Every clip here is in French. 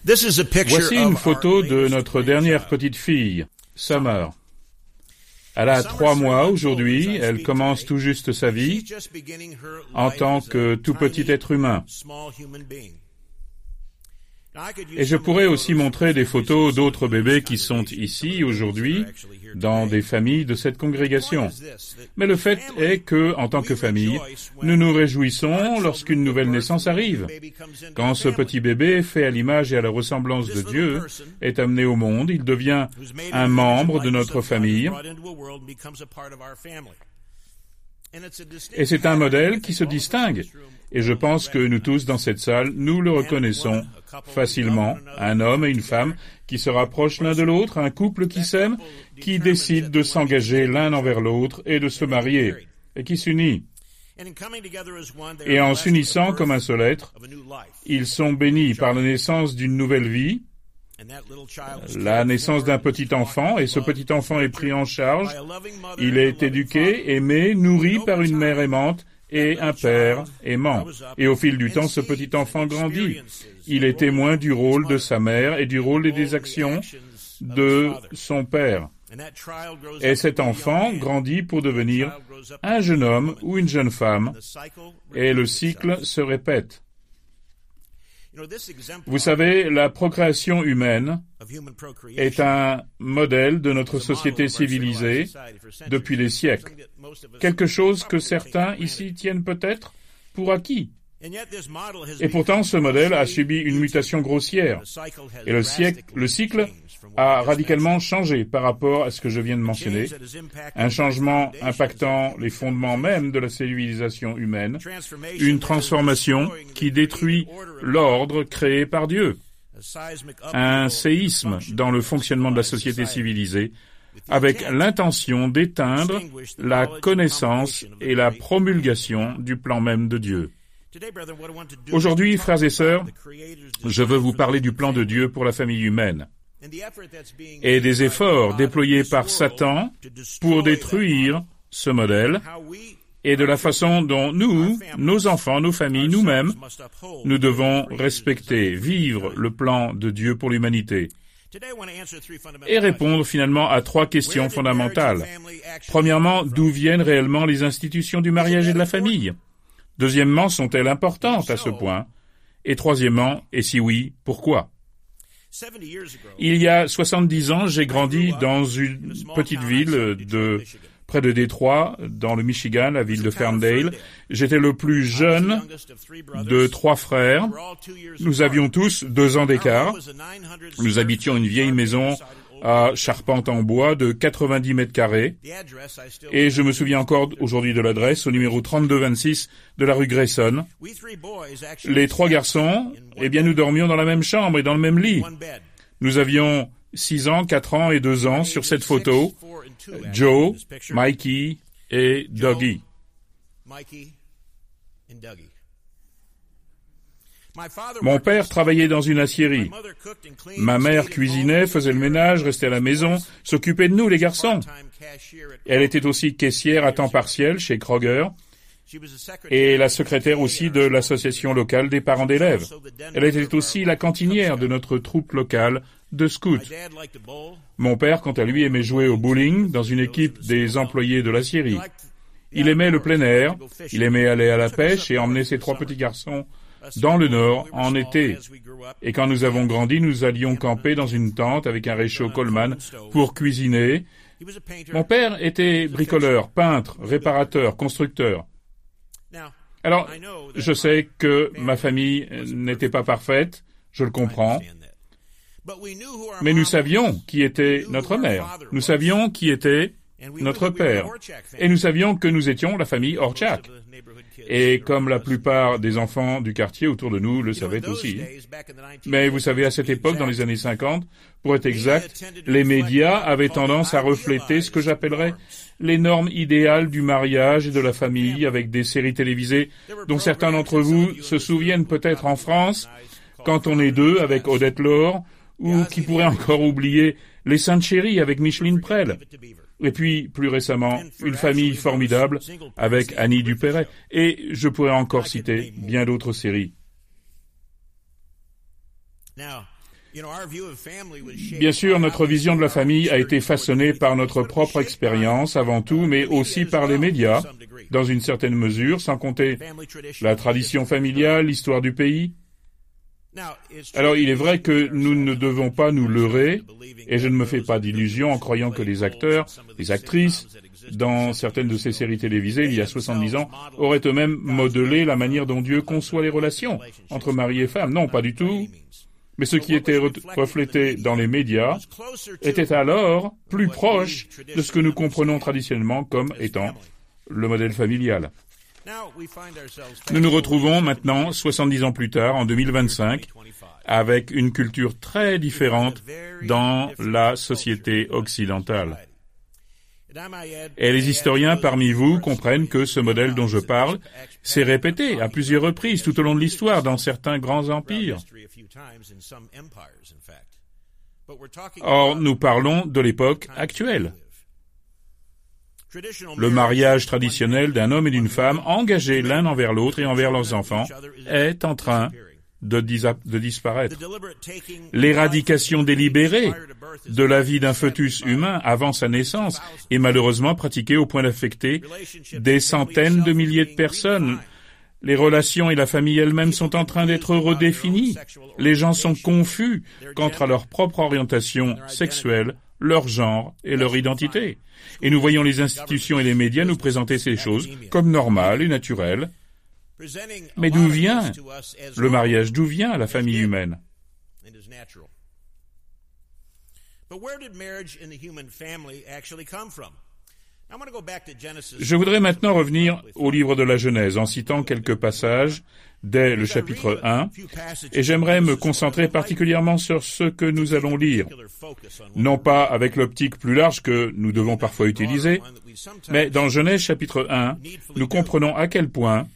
Voici une photo de notre dernière petite fille, Summer. Elle a 3 mois aujourd'hui, elle commence tout juste sa vie en tant que tout petit être humain. Et je pourrais aussi montrer des photos d'autres bébés qui sont ici aujourd'hui, dans des familles de cette congrégation. Mais le fait est que, en tant que famille, nous nous réjouissons lorsqu'une nouvelle naissance arrive. Quand ce petit bébé, fait à l'image et à la ressemblance de Dieu, est amené au monde, il devient un membre de notre famille. Et c'est un modèle qui se distingue. Et je pense que nous tous dans cette salle, nous le reconnaissons facilement. Un homme et une femme qui se rapprochent l'un de l'autre, un couple qui s'aime, qui décide de s'engager l'un envers l'autre et de se marier, et qui s'unit. Et en s'unissant comme un seul être, ils sont bénis par la naissance d'une nouvelle vie, la naissance d'un petit enfant, et ce petit enfant est pris en charge. Il est éduqué, aimé, nourri par une mère aimante et un père aimant. Et au fil du temps, ce petit enfant grandit. Il est témoin du rôle de sa mère et du rôle et des actions de son père. Et cet enfant grandit pour devenir un jeune homme ou une jeune femme, et le cycle se répète. Vous savez, la procréation humaine est un modèle de notre société civilisée depuis des siècles. Quelque chose que certains ici tiennent peut-être pour acquis. Et pourtant, ce modèle a subi une mutation grossière. Et le cycle a radicalement changé par rapport à ce que je viens de mentionner. Un changement impactant les fondements même de la civilisation humaine. Une transformation qui détruit l'ordre créé par Dieu. Un séisme dans le fonctionnement de la société civilisée, avec l'intention d'éteindre la connaissance et la promulgation du plan même de Dieu. Aujourd'hui, frères et sœurs, je veux vous parler du plan de Dieu pour la famille humaine et des efforts déployés par Satan pour détruire ce modèle et de la façon dont nous, nos enfants, nos familles, nous-mêmes, nous devons respecter, vivre le plan de Dieu pour l'humanité et répondre finalement à 3 questions fondamentales. Premièrement, d'où viennent réellement les institutions du mariage et de la famille? Deuxièmement, sont-elles importantes à ce point? Et troisièmement, et si oui, pourquoi? Il y a 70 ans, j'ai grandi dans une petite ville près de Détroit, dans le Michigan, la ville de Ferndale. J'étais le plus jeune de 3 frères. Nous avions tous 2 ans d'écart. Nous habitions une vieille maison à charpente en bois de 90 mètres carrés. Et je me souviens encore aujourd'hui de l'adresse, au numéro 3226 de la rue Grayson. Les 3 garçons, nous dormions dans la même chambre et dans le même lit. Nous avions 6 ans, 4 ans et 2 ans sur cette photo. Joe, Mikey et Dougie. Mon père travaillait dans une aciérie. Ma mère cuisinait, faisait le ménage, restait à la maison, s'occupait de nous, les garçons. Elle était aussi caissière à temps partiel chez Kroger et la secrétaire aussi de l'association locale des parents d'élèves. Elle était aussi la cantinière de notre troupe locale de scouts. Mon père, quant à lui, aimait jouer au bowling dans une équipe des employés de l'aciérie. Il aimait le plein air, il aimait aller à la pêche et emmener ses 3 petits garçons dans le nord en été. Et quand nous avons grandi, nous allions camper dans une tente avec un réchaud Coleman pour cuisiner. Mon père était bricoleur, peintre, réparateur, constructeur. Alors, je sais que ma famille n'était pas parfaite, je le comprends. Mais nous savions qui était notre mère. Nous savions qui était notre père. Et nous savions que nous étions la famille Orchak. Et comme la plupart des enfants du quartier autour de nous le savaient aussi. Mais vous savez, à cette époque, dans les années 50, pour être exact, les médias avaient tendance à refléter ce que j'appellerais les normes idéales du mariage et de la famille, avec des séries télévisées dont certains d'entre vous se souviennent peut-être en France, Quand on est 2 avec Odette Laure, ou qui pourrait encore oublier Les Saintes Chéries avec Micheline Prel. Et puis, plus récemment, Une famille formidable avec Annie Dupéret. Et je pourrais encore citer bien d'autres séries. Bien sûr, notre vision de la famille a été façonnée par notre propre expérience avant tout, mais aussi par les médias, dans une certaine mesure, sans compter la tradition familiale, l'histoire du pays. Alors, il est vrai que nous ne devons pas nous leurrer, et je ne me fais pas d'illusions en croyant que les acteurs, les actrices, dans certaines de ces séries télévisées, il y a 70 ans, auraient eux-mêmes modelé la manière dont Dieu conçoit les relations entre mari et femme. Non, pas du tout. Mais ce qui était reflété dans les médias était alors plus proche de ce que nous comprenons traditionnellement comme étant le modèle familial. Nous nous retrouvons maintenant, 70 ans plus tard, en 2025, avec une culture très différente dans la société occidentale. Et les historiens parmi vous comprennent que ce modèle dont je parle s'est répété à plusieurs reprises tout au long de l'histoire dans certains grands empires. Or, nous parlons de l'époque actuelle. Le mariage traditionnel d'un homme et d'une femme engagés l'un envers l'autre et envers leurs enfants est en train de disparaître. L'éradication délibérée de la vie d'un fœtus humain avant sa naissance est malheureusement pratiquée au point d'affecter des centaines de milliers de personnes. Les relations et la famille elle-même sont en train d'être redéfinies. Les gens sont confus quant à leur propre orientation sexuelle, leur genre et leur identité. Et nous voyons les institutions et les médias nous présenter ces choses comme normales et naturelles. Mais d'où vient le mariage? D'où vient la famille humaine? Je voudrais maintenant revenir au livre de la Genèse en citant quelques passages dès le chapitre 1, et j'aimerais me concentrer particulièrement sur ce que nous allons lire, non pas avec l'optique plus large que nous devons parfois utiliser, mais dans Genèse chapitre 1, nous comprenons à quel point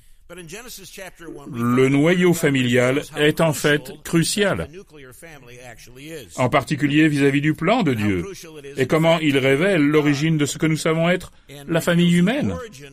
le noyau familial est en fait crucial, en particulier vis-à-vis du plan de Dieu, et comment il révèle l'origine de ce que nous savons être la famille humaine.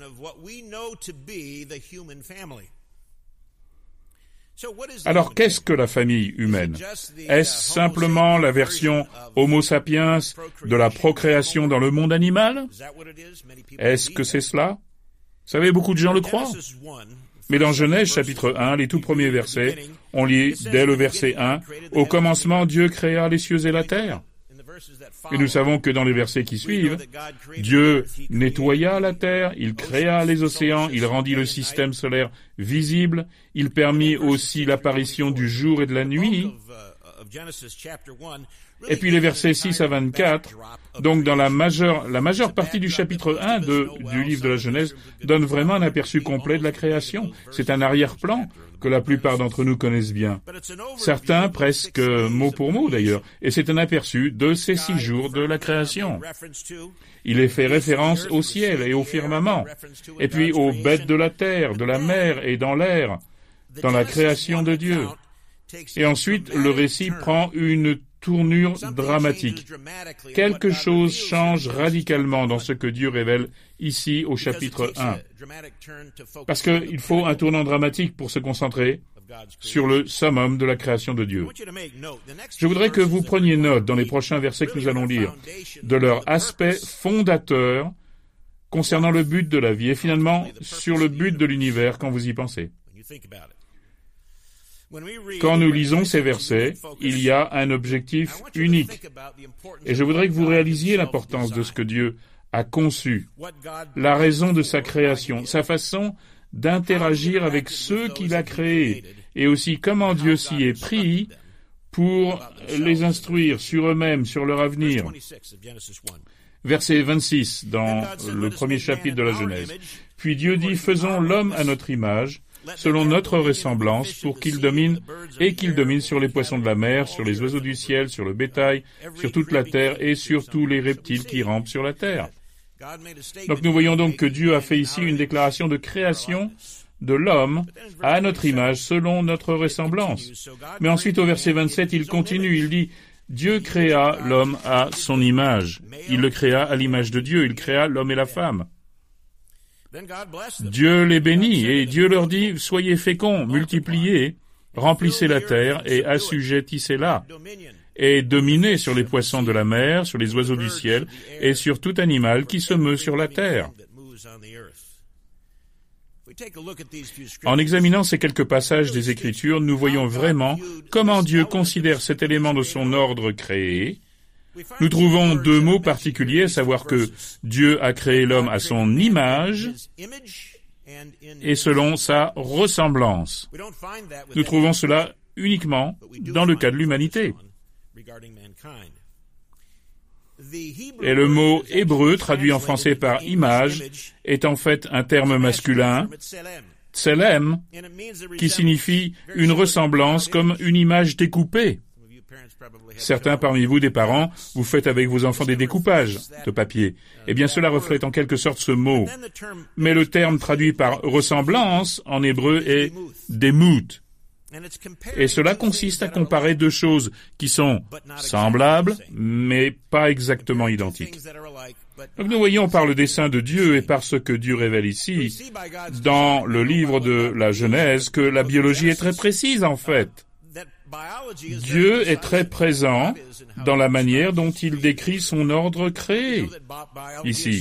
Alors, qu'est-ce que la famille humaine? Est-ce simplement la version Homo sapiens de la procréation dans le monde animal? Est-ce que c'est cela? Vous savez, beaucoup de gens le croient. Mais dans Genèse chapitre 1, les tout premiers versets, on lit dès le verset 1, « Au commencement, Dieu créa les cieux et la terre. » Et nous savons que dans les versets qui suivent, Dieu nettoya la terre, il créa les océans, il rendit le système solaire visible, il permit aussi l'apparition du jour et de la nuit. Et puis les versets 6 à 24, donc dans la majeure partie du chapitre 1 du livre de la Genèse, donne vraiment un aperçu complet de la création. C'est un arrière-plan que la plupart d'entre nous connaissent bien. Certains presque mot pour mot d'ailleurs, et c'est un aperçu de ces 6 jours de la création. Il est fait référence au ciel et au firmament, et puis aux bêtes de la terre, de la mer et dans l'air, dans la création de Dieu. Et ensuite, le récit prend une tournure dramatique. Quelque chose change radicalement dans ce que Dieu révèle ici au chapitre 1. Parce qu'il faut un tournant dramatique pour se concentrer sur le summum de la création de Dieu. Je voudrais que vous preniez note dans les prochains versets que nous allons lire de leur aspect fondateur concernant le but de la vie et finalement sur le but de l'univers quand vous y pensez. Quand nous lisons ces versets, il y a un objectif unique. Et je voudrais que vous réalisiez l'importance de ce que Dieu a conçu, la raison de sa création, sa façon d'interagir avec ceux qu'il a créés, et aussi comment Dieu s'y est pris pour les instruire sur eux-mêmes, sur leur avenir. Verset 26 dans le premier chapitre de la Genèse. « Puis Dieu dit, faisons l'homme à notre image, selon notre ressemblance, pour qu'il domine sur les poissons de la mer, sur les oiseaux du ciel, sur le bétail, sur toute la terre et sur tous les reptiles qui rampent sur la terre. » Donc nous voyons donc que Dieu a fait ici une déclaration de création de l'homme à notre image, selon notre ressemblance. Mais ensuite au verset 27, il continue, il dit « Dieu créa l'homme à son image. Il le créa à l'image de Dieu, il créa l'homme et la femme. » Dieu les bénit et Dieu leur dit « Soyez féconds, multipliez remplissez la terre et assujettissez-la, et dominez sur les poissons de la mer, sur les oiseaux du ciel, et sur tout animal qui se meut sur la terre. En examinant ces quelques passages des Écritures, nous voyons vraiment comment Dieu considère cet élément de son ordre créé. Nous trouvons deux mots particuliers, à savoir que Dieu a créé l'homme à son image et selon sa ressemblance. Nous trouvons cela uniquement dans le cas de l'humanité. Et le mot hébreu, traduit en français par image, est en fait un terme masculin, tselem, qui signifie une ressemblance comme une image découpée. Certains parmi vous, des parents, vous faites avec vos enfants des découpages de papier. Eh bien, cela reflète en quelque sorte ce mot. Mais le terme traduit par ressemblance en hébreu est demout. Et cela consiste à comparer deux choses qui sont semblables, mais pas exactement identiques. Donc nous voyons par le dessein de Dieu et par ce que Dieu révèle ici, dans le livre de la Genèse, que la biologie est très précise en fait. Dieu est très présent dans la manière dont il décrit son ordre créé. Ici,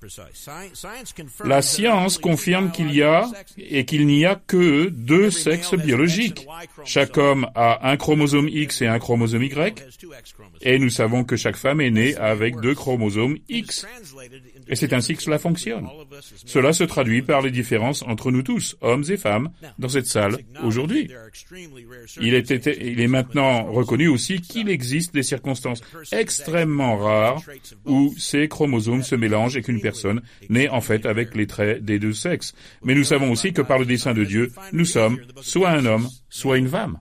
la science confirme qu'il y a et qu'il n'y a que deux sexes biologiques. Chaque homme a un chromosome X et un chromosome Y, et nous savons que chaque femme est née avec deux chromosomes X. Et c'est ainsi que cela fonctionne. Cela se traduit par les différences entre nous tous, hommes et femmes, dans cette salle aujourd'hui. Il est maintenant reconnu aussi qu'il existe des circonstances extrêmement rares où ces chromosomes se mélangent et qu'une personne naît en fait avec les traits des deux sexes. Mais nous savons aussi que par le dessein de Dieu, nous sommes soit un homme, soit une femme.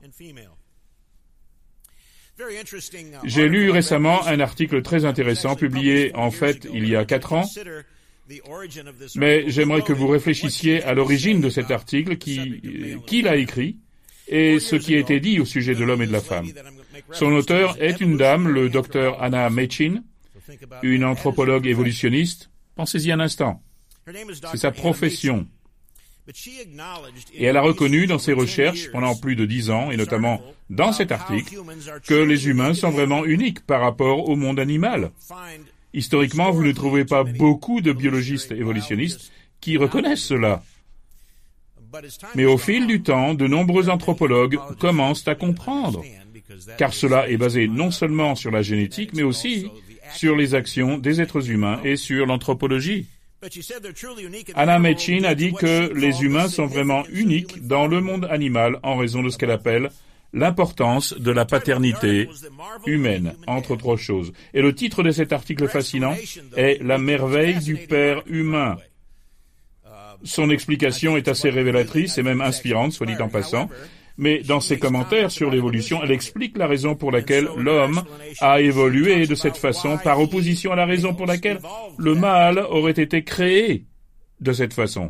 J'ai lu récemment un article très intéressant publié en fait il y a 4 ans, mais j'aimerais que vous réfléchissiez à l'origine de cet article, qui l'a écrit et ce qui a été dit au sujet de l'homme et de la femme. Son auteur est une dame, le docteur Anna Mechin, une anthropologue évolutionniste. Pensez-y un instant. C'est sa profession. Et elle a reconnu dans ses recherches pendant plus de 10 ans, et notamment dans cet article, que les humains sont vraiment uniques par rapport au monde animal. Historiquement, vous ne trouvez pas beaucoup de biologistes évolutionnistes qui reconnaissent cela. Mais au fil du temps, de nombreux anthropologues commencent à comprendre, car cela est basé non seulement sur la génétique, mais aussi sur les actions des êtres humains et sur l'anthropologie. Anna Mechin a dit que les humains sont vraiment uniques dans le monde animal en raison de ce qu'elle appelle l'importance de la paternité humaine, entre autres choses. Et le titre de cet article fascinant est « La merveille du Père humain ». Son explication est assez révélatrice et même inspirante, soit dit en passant. Mais dans ses commentaires sur l'évolution, elle explique la raison pour laquelle l'homme a évolué de cette façon, par opposition à la raison pour laquelle le mâle aurait été créé de cette façon.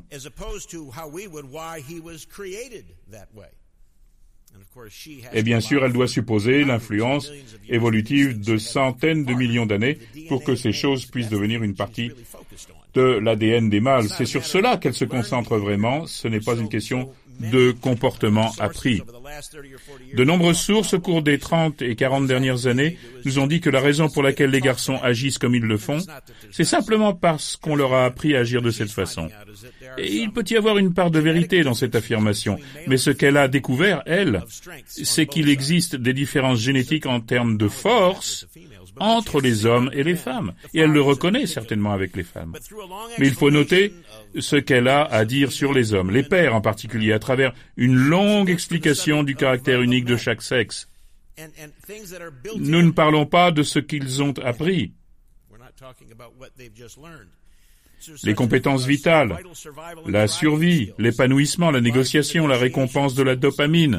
Et bien sûr, elle doit supposer l'influence évolutive de centaines de millions d'années pour que ces choses puissent devenir une partie de l'ADN des mâles. C'est sur cela qu'elle se concentre vraiment, ce n'est pas une question de comportement appris. De nombreuses sources au cours des 30 et 40 dernières années nous ont dit que la raison pour laquelle les garçons agissent comme ils le font, c'est simplement parce qu'on leur a appris à agir de cette façon. Et il peut y avoir une part de vérité dans cette affirmation, mais ce qu'elle a découvert, elle, c'est qu'il existe des différences génétiques en termes de force entre les hommes et les femmes, et elle le reconnaît certainement avec les femmes. Mais il faut noter ce qu'elle a à dire sur les hommes, les pères en particulier, à travers une longue explication du caractère unique de chaque sexe. Nous ne parlons pas de ce qu'ils ont appris. Les compétences vitales, la survie, l'épanouissement, la négociation, la récompense de la dopamine.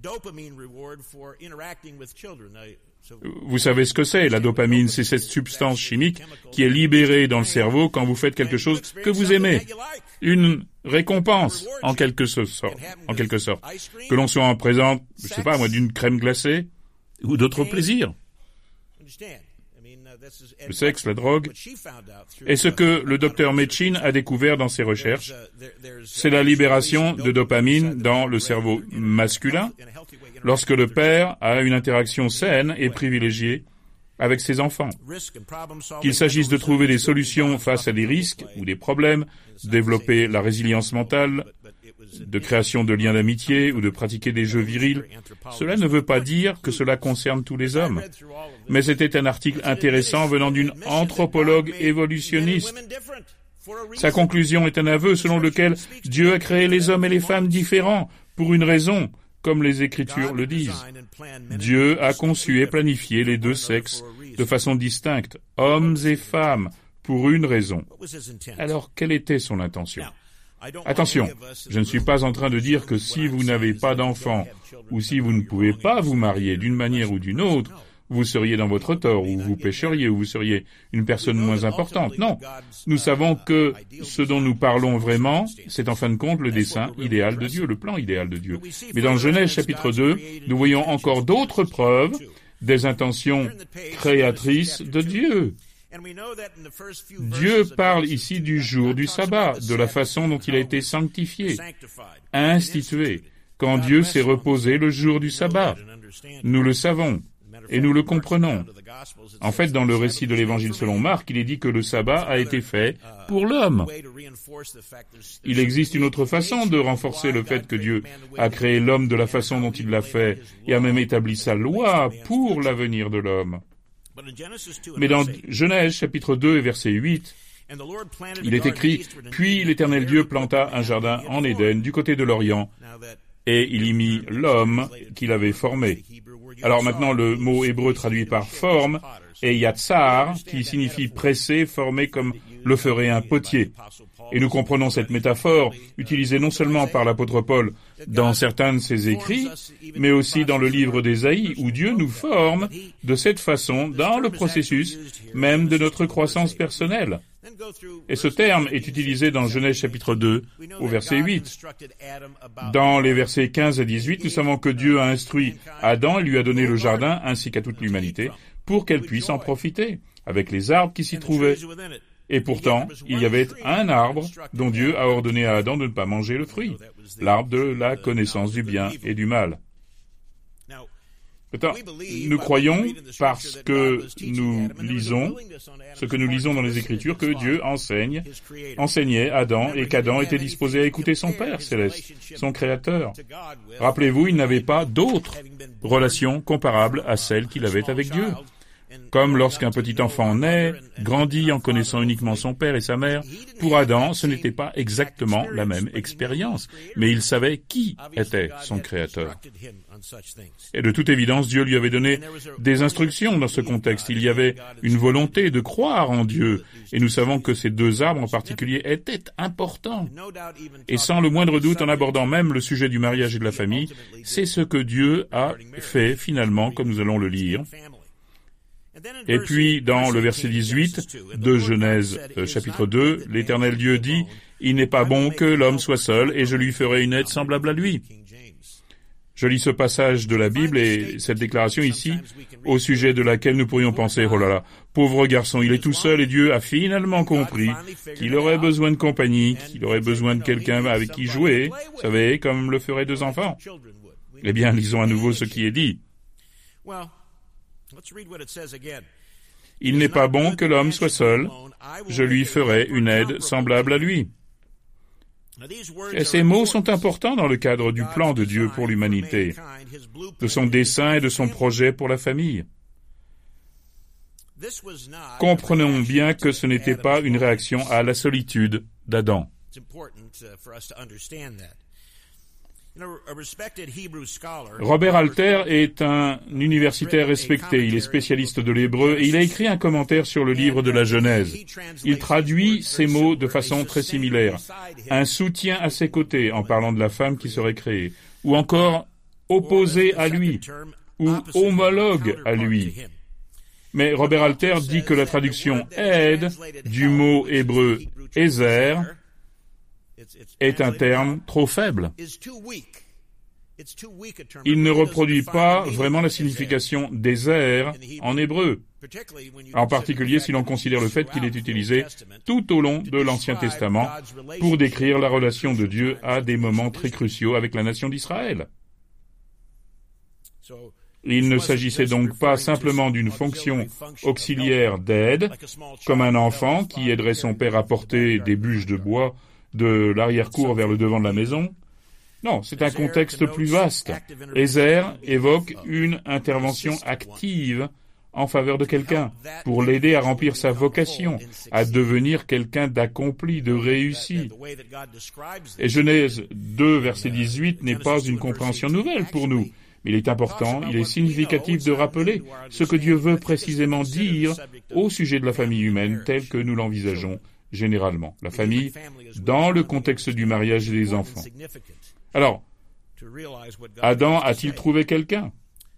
Vous savez ce que c'est, la dopamine, c'est cette substance chimique qui est libérée dans le cerveau quand vous faites quelque chose que vous aimez. Une récompense, en quelque sorte. Que l'on soit en présence, d'une crème glacée ou d'autres plaisirs. Le sexe, la drogue, et ce que le docteur Metchin a découvert dans ses recherches, c'est la libération de dopamine dans le cerveau masculin lorsque le père a une interaction saine et privilégiée avec ses enfants. Qu'il s'agisse de trouver des solutions face à des risques ou des problèmes, développer la résilience mentale, de création de liens d'amitié ou de pratiquer des jeux virils, cela ne veut pas dire que cela concerne tous les hommes. Mais c'était un article intéressant venant d'une anthropologue évolutionniste. Sa conclusion est un aveu selon lequel Dieu a créé les hommes et les femmes différents pour une raison, comme les Écritures le disent. Dieu a conçu et planifié les deux sexes de façon distincte, hommes et femmes, pour une raison. Alors, quelle était son intention ? Attention, je ne suis pas en train de dire que si vous n'avez pas d'enfants, ou si vous ne pouvez pas vous marier d'une manière ou d'une autre, vous seriez dans votre tort, ou vous pécheriez, ou vous seriez une personne moins importante. Non, nous savons que ce dont nous parlons vraiment, c'est en fin de compte le dessein idéal de Dieu, le plan idéal de Dieu. Mais dans Genèse chapitre 2, nous voyons encore d'autres preuves des intentions créatrices de Dieu. Dieu parle ici du jour du sabbat, de la façon dont il a été sanctifié, institué, quand Dieu s'est reposé le jour du sabbat. Nous le savons et nous le comprenons. En fait, dans le récit de l'Évangile selon Marc, il est dit que le sabbat a été fait pour l'homme. Il existe une autre façon de renforcer le fait que Dieu a créé l'homme de la façon dont il l'a fait et a même établi sa loi pour l'avenir de l'homme. Mais dans Genèse chapitre 2 et verset 8, il est écrit « Puis l'Éternel Dieu planta un jardin en Éden du côté de l'Orient, et il y mit l'homme qu'il avait formé. » Alors maintenant, le mot hébreu traduit par « forme » est « yatsar » qui signifie « presser, former comme le ferait un potier ». Et nous comprenons cette métaphore utilisée non seulement par l'apôtre Paul dans certains de ses écrits, mais aussi dans le livre d'Ésaïe, où Dieu nous forme de cette façon dans le processus même de notre croissance personnelle. Et ce terme est utilisé dans Genèse chapitre 2, au verset 8. Dans les versets 15 à 18, nous savons que Dieu a instruit Adam et lui a donné le jardin ainsi qu'à toute l'humanité pour qu'elle puisse en profiter, avec les arbres qui s'y trouvaient. Et pourtant, il y avait un arbre dont Dieu a ordonné à Adam de ne pas manger le fruit, l'arbre de la connaissance du bien et du mal. Maintenant, nous croyons, parce que nous lisons, ce que nous lisons dans les Écritures, que Dieu enseignait Adam, et qu'Adam était disposé à écouter son Père céleste, son Créateur. Rappelez-vous, il n'avait pas d'autre relation comparable à celle qu'il avait avec Dieu. Comme lorsqu'un petit enfant naît, grandit en connaissant uniquement son père et sa mère, pour Adam, ce n'était pas exactement la même expérience, mais il savait qui était son Créateur. Et de toute évidence, Dieu lui avait donné des instructions dans ce contexte. Il y avait une volonté de croire en Dieu, et nous savons que ces deux arbres en particulier étaient importants. Et sans le moindre doute, en abordant même le sujet du mariage et de la famille, c'est ce que Dieu a fait finalement, comme nous allons le lire. Et puis, dans le verset 18 de Genèse chapitre 2, l'Éternel Dieu dit « Il n'est pas bon que l'homme soit seul, et je lui ferai une aide semblable à lui. » Je lis ce passage de la Bible et cette déclaration ici, au sujet de laquelle nous pourrions penser « Oh là là, pauvre garçon, il est tout seul et Dieu a finalement compris qu'il aurait besoin de compagnie, qu'il aurait besoin de quelqu'un avec qui jouer, vous savez, comme le feraient deux enfants. » Eh bien, lisons à nouveau ce qui est dit. Il n'est pas bon que l'homme soit seul, je lui ferai une aide semblable à lui. Et ces mots sont importants dans le cadre du plan de Dieu pour l'humanité, de son dessein et de son projet pour la famille. Comprenons bien que ce n'était pas une réaction à la solitude d'Adam. Robert Alter est un universitaire respecté, il est spécialiste de l'hébreu et il a écrit un commentaire sur le livre de la Genèse. Il traduit ces mots de façon très similaire. Un soutien à ses côtés en parlant de la femme qui serait créée, ou encore opposé à lui, ou homologue à lui. Mais Robert Alter dit que la traduction aide du mot hébreu ézer est un terme trop faible. Il ne reproduit pas vraiment la signification désert en hébreu. En particulier si l'on considère le fait qu'il est utilisé tout au long de l'Ancien Testament pour décrire la relation de Dieu à des moments très cruciaux avec la nation d'Israël. Il ne s'agissait donc pas simplement d'une fonction auxiliaire d'aide, comme un enfant qui aiderait son père à porter des bûches de bois de l'arrière-cour vers le devant de la maison. Non, c'est un contexte plus vaste. Ézère évoque une intervention active en faveur de quelqu'un, pour l'aider à remplir sa vocation, à devenir quelqu'un d'accompli, de réussi. Et Genèse 2, verset 18 n'est pas une compréhension nouvelle pour nous. Mais il est important, il est significatif de rappeler ce que Dieu veut précisément dire au sujet de la famille humaine telle que nous l'envisageons généralement. La famille dans le contexte du mariage et des enfants. Alors, Adam a-t-il trouvé quelqu'un?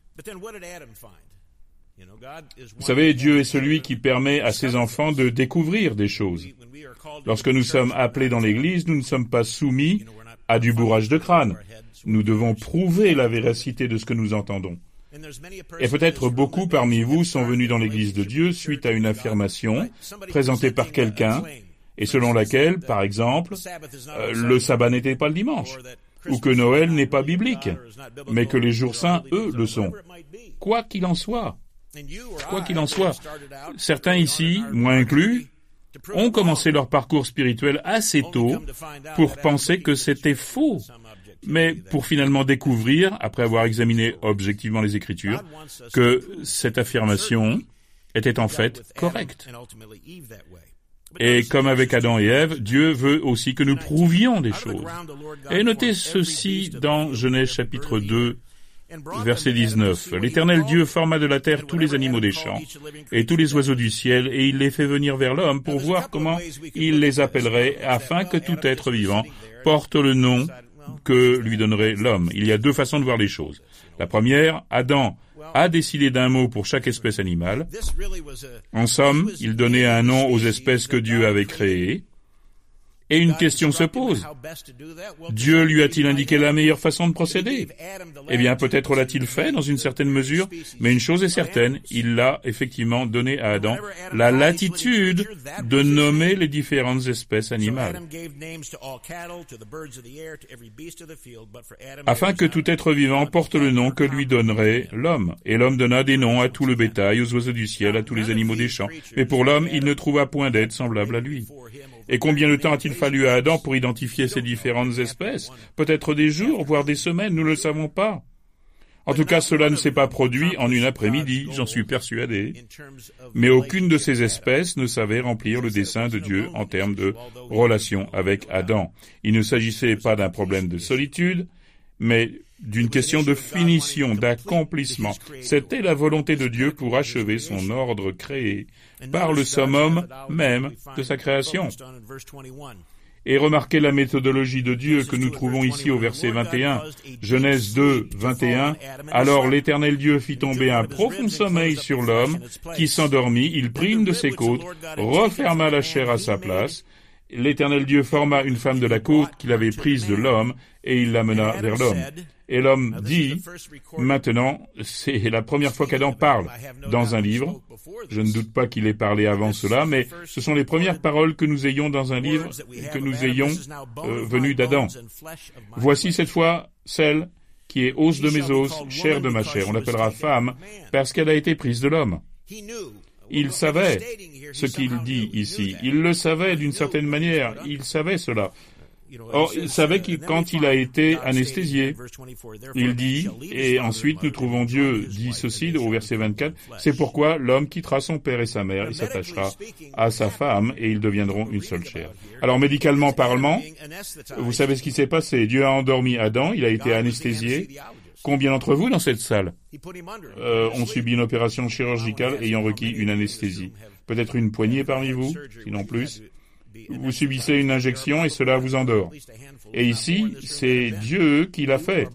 Vous savez, Dieu est celui qui permet à ses enfants de découvrir des choses. Lorsque nous sommes appelés dans l'Église, nous ne sommes pas soumis à du bourrage de crâne. Nous devons prouver la véracité de ce que nous entendons. Et peut-être beaucoup parmi vous sont venus dans l'Église de Dieu suite à une affirmation présentée par quelqu'un, et selon laquelle, par exemple, le sabbat n'était pas le dimanche, ou que Noël n'est pas biblique, mais que les jours saints, eux, le sont. Quoi qu'il en soit, certains ici, moi inclus, ont commencé leur parcours spirituel assez tôt pour penser que c'était faux, mais pour finalement découvrir, après avoir examiné objectivement les Écritures, que cette affirmation était en fait correcte. Et comme avec Adam et Ève, Dieu veut aussi que nous prouvions des choses. Et notez ceci dans Genèse chapitre 2, verset 19. L'Éternel Dieu forma de la terre tous les animaux des champs et tous les oiseaux du ciel, et il les fait venir vers l'homme pour voir comment il les appellerait, afin que tout être vivant porte le nom que lui donnerait l'homme. Il y a deux façons de voir les choses. La première, Adam a décidé d'un mot pour chaque espèce animale. En somme, il donnait un nom aux espèces que Dieu avait créées. Et une question se pose. Dieu lui a-t-il indiqué la meilleure façon de procéder? Eh bien, peut-être l'a-t-il fait dans une certaine mesure, mais une chose est certaine, il l'a effectivement donné à Adam la latitude de nommer les différentes espèces animales, afin que tout être vivant porte le nom que lui donnerait l'homme. Et l'homme donna des noms à tout le bétail, aux oiseaux du ciel, à tous les animaux des champs. Mais pour l'homme, il ne trouva point d'aide semblable à lui. Et combien de temps a-t-il fallu à Adam pour identifier ces différentes espèces? Peut-être des jours, voire des semaines, nous ne le savons pas. En tout cas, cela ne s'est pas produit en une après-midi, j'en suis persuadé. Mais aucune de ces espèces ne savait remplir le dessein de Dieu en termes de relation avec Adam. Il ne s'agissait pas d'un problème de solitude, mais d'une question de finition, d'accomplissement. C'était la volonté de Dieu pour achever son ordre créé par le summum même de sa création. Et remarquez la méthodologie de Dieu que nous trouvons ici au verset 21. Genèse 2, 21. Alors l'Éternel Dieu fit tomber un profond sommeil sur l'homme qui s'endormit, il prit une de ses côtes, referma la chair à sa place. L'Éternel Dieu forma une femme de la côte qu'il avait prise de l'homme, et il l'amena vers l'homme. Et l'homme dit, maintenant, c'est la première fois qu'Adam parle dans un livre. Je ne doute pas qu'il ait parlé avant cela, mais ce sont les premières paroles que nous ayons dans un livre, que nous ayons venues d'Adam. Voici cette fois celle qui est os de mes os, chair de ma chair. On l'appellera femme parce qu'elle a été prise de l'homme. Il savait ce qu'il dit ici. Il le savait d'une certaine manière. Il savait cela. Or, il savait que quand il a été anesthésié, il dit, et ensuite nous trouvons Dieu dit ceci au verset 24, c'est pourquoi l'homme quittera son père et sa mère, il s'attachera à sa femme et ils deviendront une seule chair. Alors médicalement parlant, vous savez ce qui s'est passé. Dieu a endormi Adam, il a été anesthésié. Combien d'entre vous dans cette salle ont subi une opération chirurgicale ayant requis une anesthésie? Peut-être une poignée parmi vous, sinon plus. Vous subissez une injection et cela vous endort. Et ici, c'est Dieu qui l'a fait.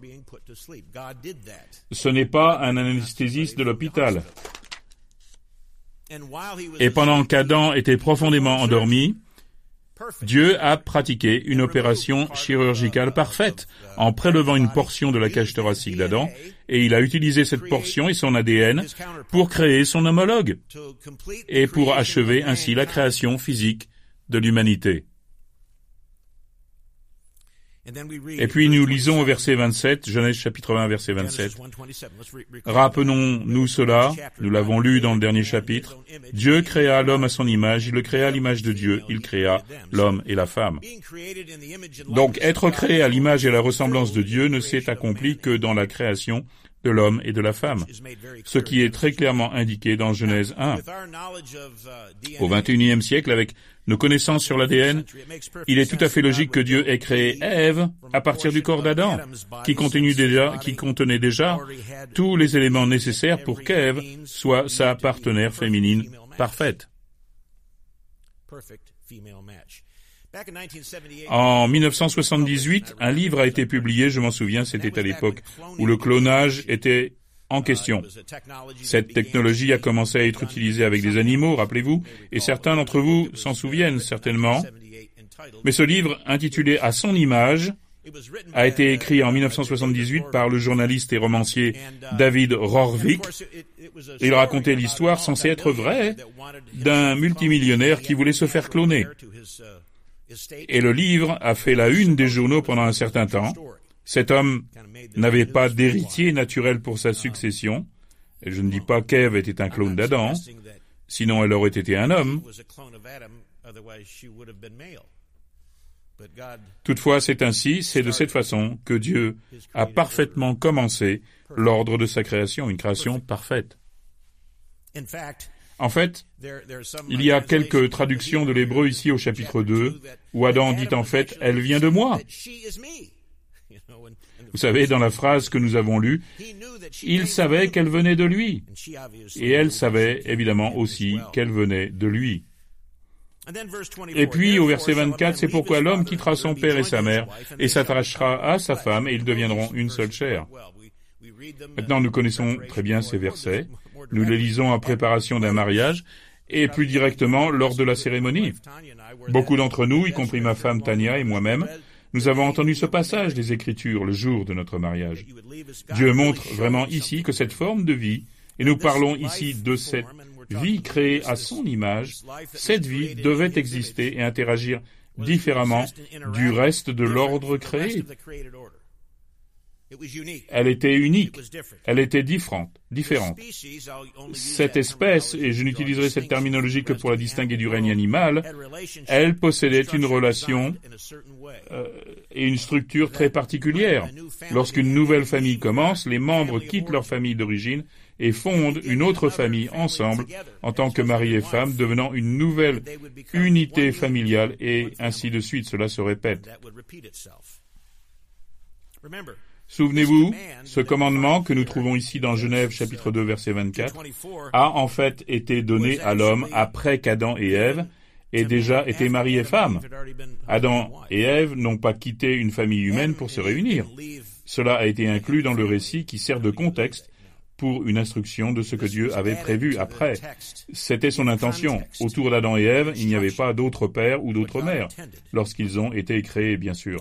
Ce n'est pas un anesthésiste de l'hôpital. Et pendant qu'Adam était profondément endormi, Dieu a pratiqué une opération chirurgicale parfaite en prélevant une portion de la cage thoracique d'Adam, et il a utilisé cette portion et son ADN pour créer son homologue et pour achever ainsi la création physique de l'humanité. Et puis nous lisons au verset 27, Genèse chapitre 1, verset 27. Rappelons-nous cela, nous l'avons lu dans le dernier chapitre. Dieu créa l'homme à son image, il le créa à l'image de Dieu, il créa l'homme et la femme. Donc être créé à l'image et à la ressemblance de Dieu ne s'est accompli que dans la création de l'homme et de la femme, ce qui est très clairement indiqué dans Genèse 1. Au XXIe siècle, avec nos connaissances sur l'ADN, il est tout à fait logique que Dieu ait créé Ève à partir du corps d'Adam, qui contenait déjà tous les éléments nécessaires pour qu'Ève soit sa partenaire féminine parfaite. En 1978, un livre a été publié, je m'en souviens, c'était à l'époque où le clonage était en question. Cette technologie a commencé à être utilisée avec des animaux, rappelez-vous, et certains d'entre vous s'en souviennent certainement. Mais ce livre, intitulé « À son image », a été écrit en 1978 par le journaliste et romancier David Rorvik. Il racontait l'histoire censée être vraie d'un multimillionnaire qui voulait se faire cloner. Et le livre a fait la une des journaux pendant un certain temps. Cet homme n'avait pas d'héritier naturel pour sa succession. Et je ne dis pas qu'Ève était un clone d'Adam, sinon elle aurait été un homme. Toutefois, c'est de cette façon que Dieu a parfaitement commencé l'ordre de sa création, une création parfaite. En fait, il y a quelques traductions de l'hébreu ici au chapitre 2, où Adam dit en fait « Elle vient de moi ». Vous savez, dans la phrase que nous avons lue, il savait qu'elle venait de lui. Et elle savait évidemment aussi qu'elle venait de lui. Et puis, au verset 24, c'est pourquoi l'homme quittera son père et sa mère et s'attachera à sa femme et ils deviendront une seule chair. Maintenant, nous connaissons très bien ces versets. Nous les lisons en préparation d'un mariage et plus directement lors de la cérémonie. Beaucoup d'entre nous, y compris ma femme Tania et moi-même, nous avons entendu ce passage des Écritures le jour de notre mariage. Dieu montre vraiment ici que cette forme de vie, et nous parlons ici de cette vie créée à son image, cette vie devait exister et interagir différemment du reste de l'ordre créé. Elle était unique, elle était différente. Cette espèce, et je n'utiliserai cette terminologie que pour la distinguer du règne animal, elle possédait une relation et une structure très particulière. Lorsqu'une nouvelle famille commence, les membres quittent leur famille d'origine et fondent une autre famille ensemble en tant que mari et femme, devenant une nouvelle unité familiale et ainsi de suite. Cela se répète. Souvenez-vous, ce commandement que nous trouvons ici dans Genèse chapitre 2 verset 24 a en fait été donné à l'homme après qu'Adam et Ève aient déjà été mari et femme. Adam et Ève n'ont pas quitté une famille humaine pour se réunir. Cela a été inclus dans le récit qui sert de contexte pour une instruction de ce que Dieu avait prévu après. C'était son intention. Autour d'Adam et Ève, il n'y avait pas d'autres pères ou d'autres mères, lorsqu'ils ont été créés, bien sûr.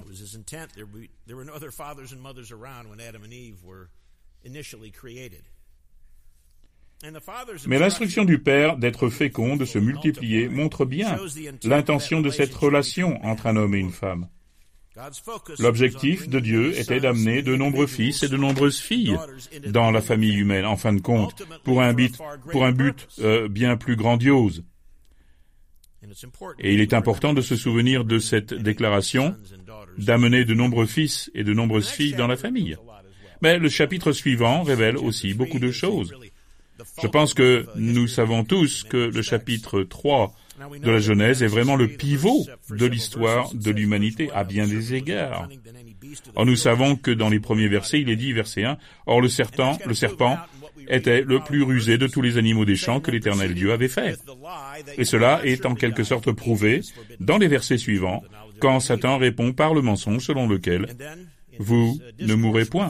Mais l'instruction du Père d'être fécond, de se multiplier, montre bien l'intention de cette relation entre un homme et une femme. L'objectif de Dieu était d'amener de nombreux fils et de nombreuses filles dans la famille humaine, en fin de compte, pour un but bien plus grandiose. Et il est important de se souvenir de cette déclaration, d'amener de nombreux fils et de nombreuses filles dans la famille. Mais le chapitre suivant révèle aussi beaucoup de choses. Je pense que nous savons tous que le chapitre 3 de la Genèse est vraiment le pivot de l'histoire de l'humanité à bien des égards. Or, nous savons que dans les premiers versets, il est dit, verset 1, « Or le serpent était le plus rusé de tous les animaux des champs que l'Éternel Dieu avait fait. » Et cela est en quelque sorte prouvé dans les versets suivants, quand Satan répond par le mensonge selon lequel vous ne mourrez point.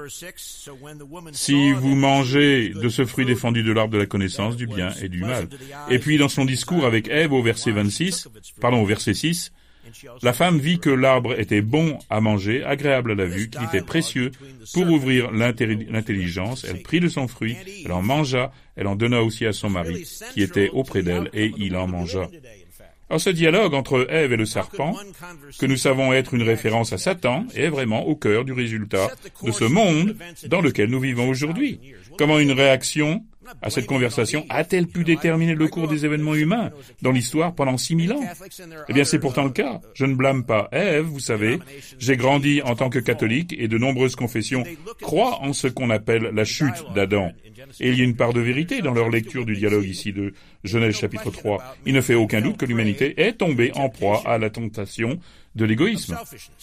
Si vous mangez de ce fruit défendu de l'arbre de la connaissance du bien et du mal. Et puis dans son discours avec Ève au verset 6, la femme vit que l'arbre était bon à manger, agréable à la vue, qu'il était précieux pour ouvrir l'intelligence. Elle prit de son fruit, elle en mangea, elle en donna aussi à son mari, qui était auprès d'elle, et il en mangea. Alors ce dialogue entre Ève et le serpent, que nous savons être une référence à Satan, est vraiment au cœur du résultat de ce monde dans lequel nous vivons aujourd'hui. Comment une réaction à cette conversation a-t-elle pu déterminer le cours des événements humains dans l'histoire pendant 6000 ans? Eh bien, c'est pourtant le cas. Je ne blâme pas Ève, vous savez. J'ai grandi en tant que catholique et de nombreuses confessions croient en ce qu'on appelle la chute d'Adam. Et il y a une part de vérité dans leur lecture du dialogue ici de Genèse chapitre 3. Il ne fait aucun doute que l'humanité est tombée en proie à la tentation de l'égoïsme.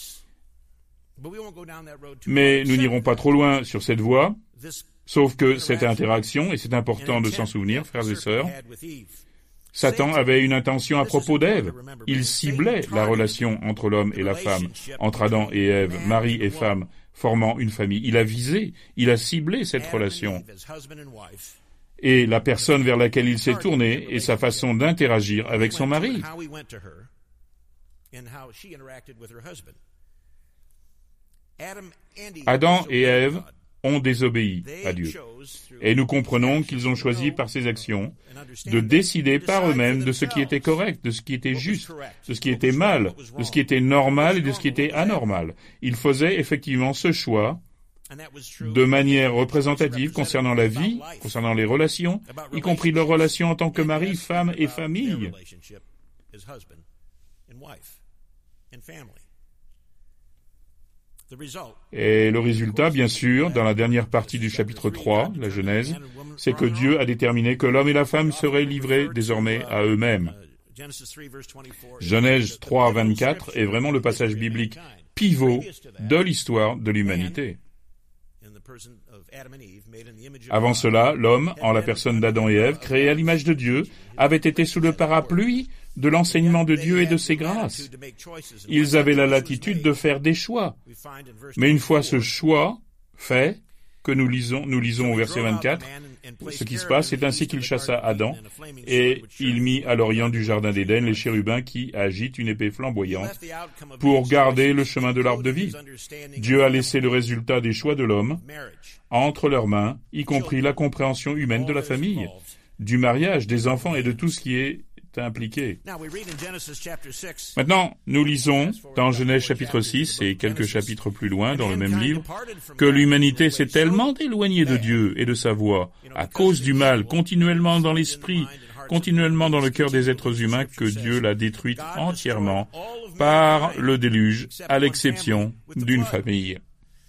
Mais nous n'irons pas trop loin sur cette voie. Sauf que cette interaction, et c'est important de s'en souvenir, frères et sœurs, Satan avait une intention à propos d'Ève. Il ciblait la relation entre l'homme et la femme, entre Adam et Ève, mari et femme, formant une famille. Il a visé, il a ciblé cette relation. Et la personne vers laquelle il s'est tourné et sa façon d'interagir avec son mari. Adam et Ève ont désobéi à Dieu. Et nous comprenons qu'ils ont choisi par ces actions de décider par eux-mêmes de ce qui était correct, de ce qui était juste, de ce qui était mal, de ce qui était normal et de ce qui était anormal. Ils faisaient effectivement ce choix de manière représentative concernant la vie, concernant les relations, y compris leurs relations en tant que mari, femme et famille. Et le résultat, bien sûr, dans la dernière partie du chapitre 3, la Genèse, c'est que Dieu a déterminé que l'homme et la femme seraient livrés désormais à eux-mêmes. Genèse 3, 24 est vraiment le passage biblique pivot de l'histoire de l'humanité. Avant cela, l'homme, en la personne d'Adam et Ève, créé à l'image de Dieu, avait été sous le parapluie de l'enseignement de Dieu et de ses grâces. Ils avaient la latitude de faire des choix. Mais une fois ce choix fait, que nous lisons au verset 24, ce qui se passe, c'est ainsi qu'il chassa Adam, et il mit à l'orient du jardin d'Éden les chérubins qui agitent une épée flamboyante pour garder le chemin de l'arbre de vie. Dieu a laissé le résultat des choix de l'homme entre leurs mains, y compris la compréhension humaine de la famille, du mariage, des enfants et de tout ce qui est impliqué. Maintenant, nous lisons dans Genèse chapitre 6 et quelques chapitres plus loin dans le même livre que l'humanité s'est tellement éloignée de Dieu et de sa voix à cause du mal continuellement dans l'esprit, continuellement dans le cœur des êtres humains que Dieu l'a détruite entièrement par le déluge, à l'exception d'une famille.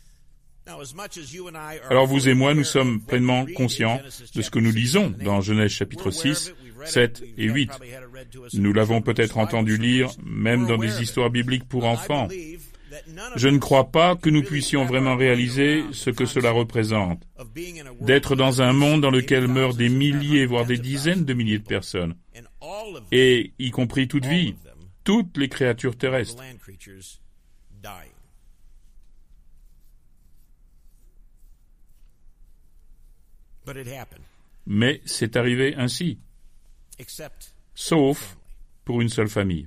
Alors vous et moi, nous sommes pleinement conscients de ce que nous lisons dans Genèse chapitre 6, 7 et 8. Nous l'avons peut-être entendu lire, même dans des histoires bibliques pour enfants. Je ne crois pas que nous puissions vraiment réaliser ce que cela représente, d'être dans un monde dans lequel meurent des milliers, voire des dizaines de milliers de personnes, et y compris toute vie, toutes les créatures terrestres. Mais c'est arrivé ainsi, sauf pour une seule famille,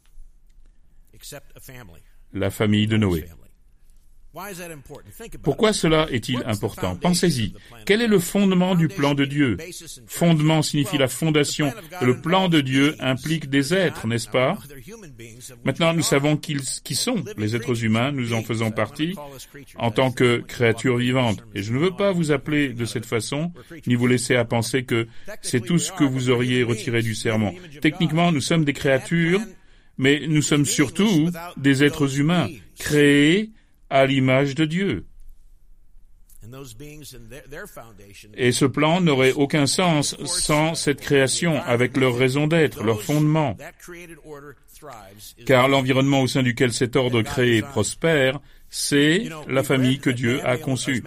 la famille de Noé. Pourquoi cela est-il important? Pensez-y. Quel est le fondement du plan de Dieu? Fondement signifie la fondation. Le plan de Dieu implique des êtres, n'est-ce pas? Maintenant, nous savons qui sont les êtres humains, nous en faisons partie en tant que créatures vivantes. Et je ne veux pas vous appeler de cette façon, ni vous laisser à penser que c'est tout ce que vous auriez retiré du sermon. Techniquement, nous sommes des créatures, mais nous sommes surtout des êtres humains, créés à l'image de Dieu. Et ce plan n'aurait aucun sens sans cette création, avec leur raison d'être, leur fondement. Car l'environnement au sein duquel cet ordre créé prospère, c'est la famille que Dieu a conçue.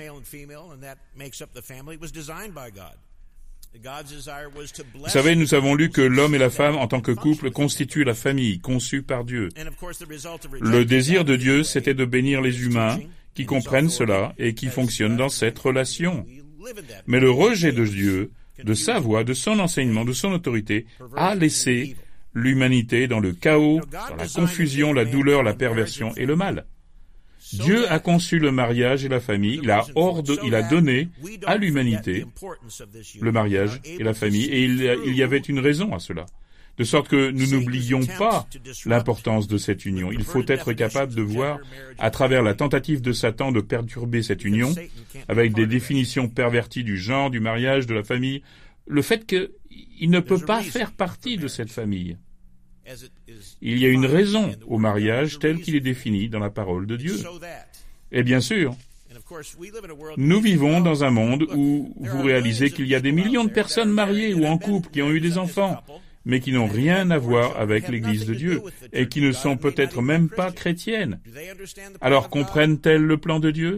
Vous savez, nous avons lu que l'homme et la femme, en tant que couple, constituent la famille, conçue par Dieu. Le désir de Dieu, c'était de bénir les humains qui comprennent cela et qui fonctionnent dans cette relation. Mais le rejet de Dieu, de sa voix, de son enseignement, de son autorité, a laissé l'humanité dans le chaos, dans la confusion, la douleur, la perversion et le mal. Dieu a conçu le mariage et la famille, il a donné à l'humanité le mariage et la famille, et il y avait une raison à cela. De sorte que nous n'oublions pas l'importance de cette union. Il faut être capable de voir, à travers la tentative de Satan de perturber cette union, avec des définitions perverties du genre, du mariage, de la famille, le fait qu'il ne peut pas faire partie de cette famille. Il y a une raison au mariage tel qu'il est défini dans la parole de Dieu. Et bien sûr, nous vivons dans un monde où vous réalisez qu'il y a des millions de personnes mariées ou en couple qui ont eu des enfants, mais qui n'ont rien à voir avec l'Église de Dieu et qui ne sont peut-être même pas chrétiennes. Alors comprennent-elles le plan de Dieu?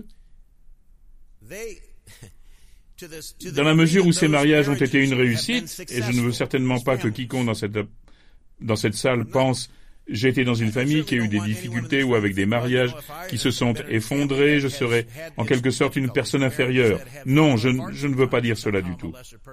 Dans la mesure où ces mariages ont été une réussite, et je ne veux certainement pas que quiconque dans cette salle pense « j'ai été dans une famille qui a eu des difficultés ou avec des mariages qui se sont effondrés, je serais en quelque sorte une personne inférieure ». Non, je ne veux pas dire cela du tout.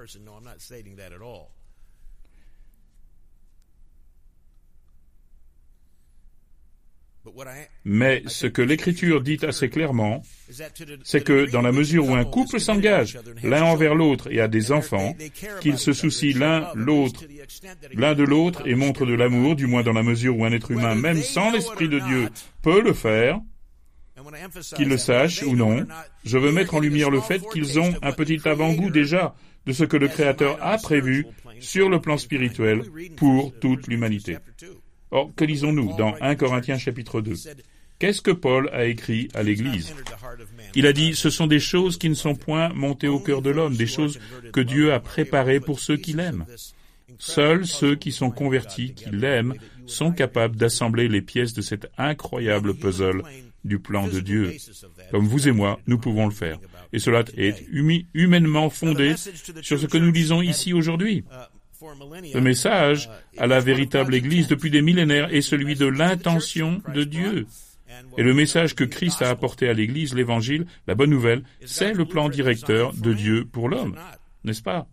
Mais ce que l'Écriture dit assez clairement, c'est que dans la mesure où un couple s'engage l'un envers l'autre et a des enfants, qu'ils se soucient l'un de l'autre et montrent de l'amour, du moins dans la mesure où un être humain, même sans l'Esprit de Dieu, peut le faire, qu'ils le sachent ou non, je veux mettre en lumière le fait qu'ils ont un petit avant-goût déjà de ce que le Créateur a prévu sur le plan spirituel pour toute l'humanité. Or, que lisons-nous dans 1 Corinthiens chapitre 2 ? Qu'est-ce que Paul a écrit à l'Église ? Il a dit, ce sont des choses qui ne sont point montées au cœur de l'homme, des choses que Dieu a préparées pour ceux qui l'aiment. Seuls ceux qui sont convertis, qui l'aiment, sont capables d'assembler les pièces de cet incroyable puzzle du plan de Dieu. Comme vous et moi, nous pouvons le faire. Et cela est humainement fondé sur ce que nous lisons ici aujourd'hui. Le message à la véritable Église depuis des millénaires est celui de l'intention de Dieu. Et le message que Christ a apporté à l'Église, l'Évangile, la bonne nouvelle, c'est le plan directeur de Dieu pour l'homme, n'est-ce pas?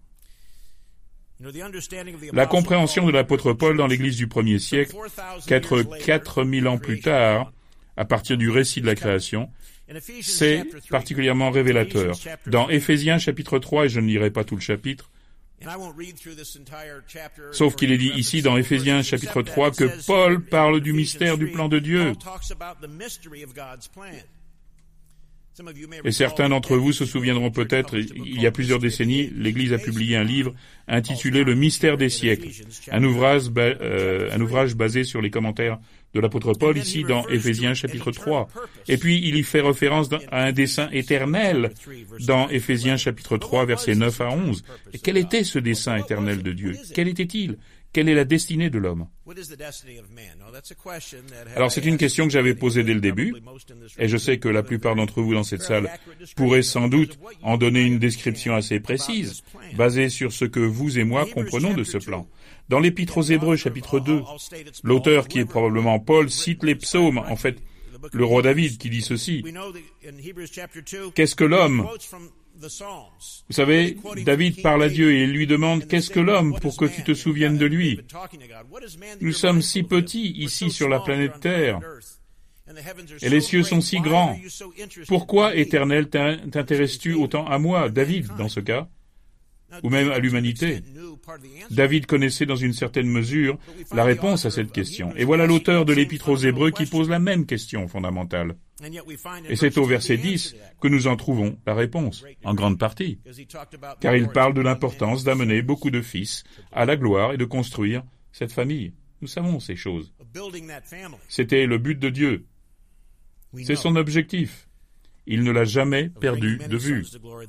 La compréhension de l'apôtre Paul dans l'Église du 1er siècle, 4000 ans plus tard, à partir du récit de la création, c'est particulièrement révélateur. Dans Éphésiens chapitre 3, et je ne lirai pas tout le chapitre, sauf qu'il est dit ici dans Éphésiens chapitre 3 que Paul parle du mystère du plan de Dieu. Et certains d'entre vous se souviendront peut-être, il y a plusieurs décennies, l'Église a publié un livre intitulé « Le mystère des siècles », un ouvrage basé sur les commentaires de l'apôtre Paul ici dans Éphésiens chapitre 3. Et puis il y fait référence à un dessein éternel dans Éphésiens chapitre 3 versets 9 à 11. Et quel était ce dessein éternel de Dieu? Quel était-il? Quelle est la destinée de l'homme? Alors c'est une question que j'avais posée dès le début, et je sais que la plupart d'entre vous dans cette salle pourraient sans doute en donner une description assez précise, basée sur ce que vous et moi comprenons de ce plan. Dans l'Épître aux Hébreux, chapitre 2, l'auteur, qui est probablement Paul, cite les psaumes, en fait, le roi David, qui dit ceci. Qu'est-ce que l'homme? Vous savez, David parle à Dieu et il lui demande « Qu'est-ce que l'homme pour que tu te souviennes de lui ?» Nous sommes si petits ici sur la planète Terre, et les cieux sont si grands. Pourquoi, Éternel, t'intéresses-tu autant à moi, David, dans ce cas, ou même à l'humanité? David connaissait dans une certaine mesure la réponse à cette question. Et voilà l'auteur de l'Épître aux Hébreux qui pose la même question fondamentale. Et c'est au verset 10 que nous en trouvons la réponse, en grande partie. Car il parle de l'importance d'amener beaucoup de fils à la gloire et de construire cette famille. Nous savons ces choses. C'était le but de Dieu. C'est son objectif. Il ne l'a jamais perdu de vue.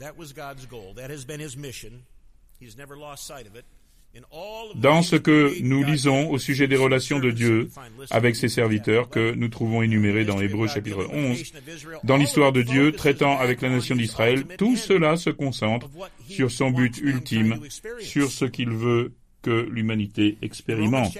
Dans ce que nous lisons au sujet des relations de Dieu avec ses serviteurs que nous trouvons énumérés dans Hébreux chapitre 11, dans l'histoire de Dieu traitant avec la nation d'Israël, tout cela se concentre sur son but ultime, sur ce qu'il veut que l'humanité expérimente.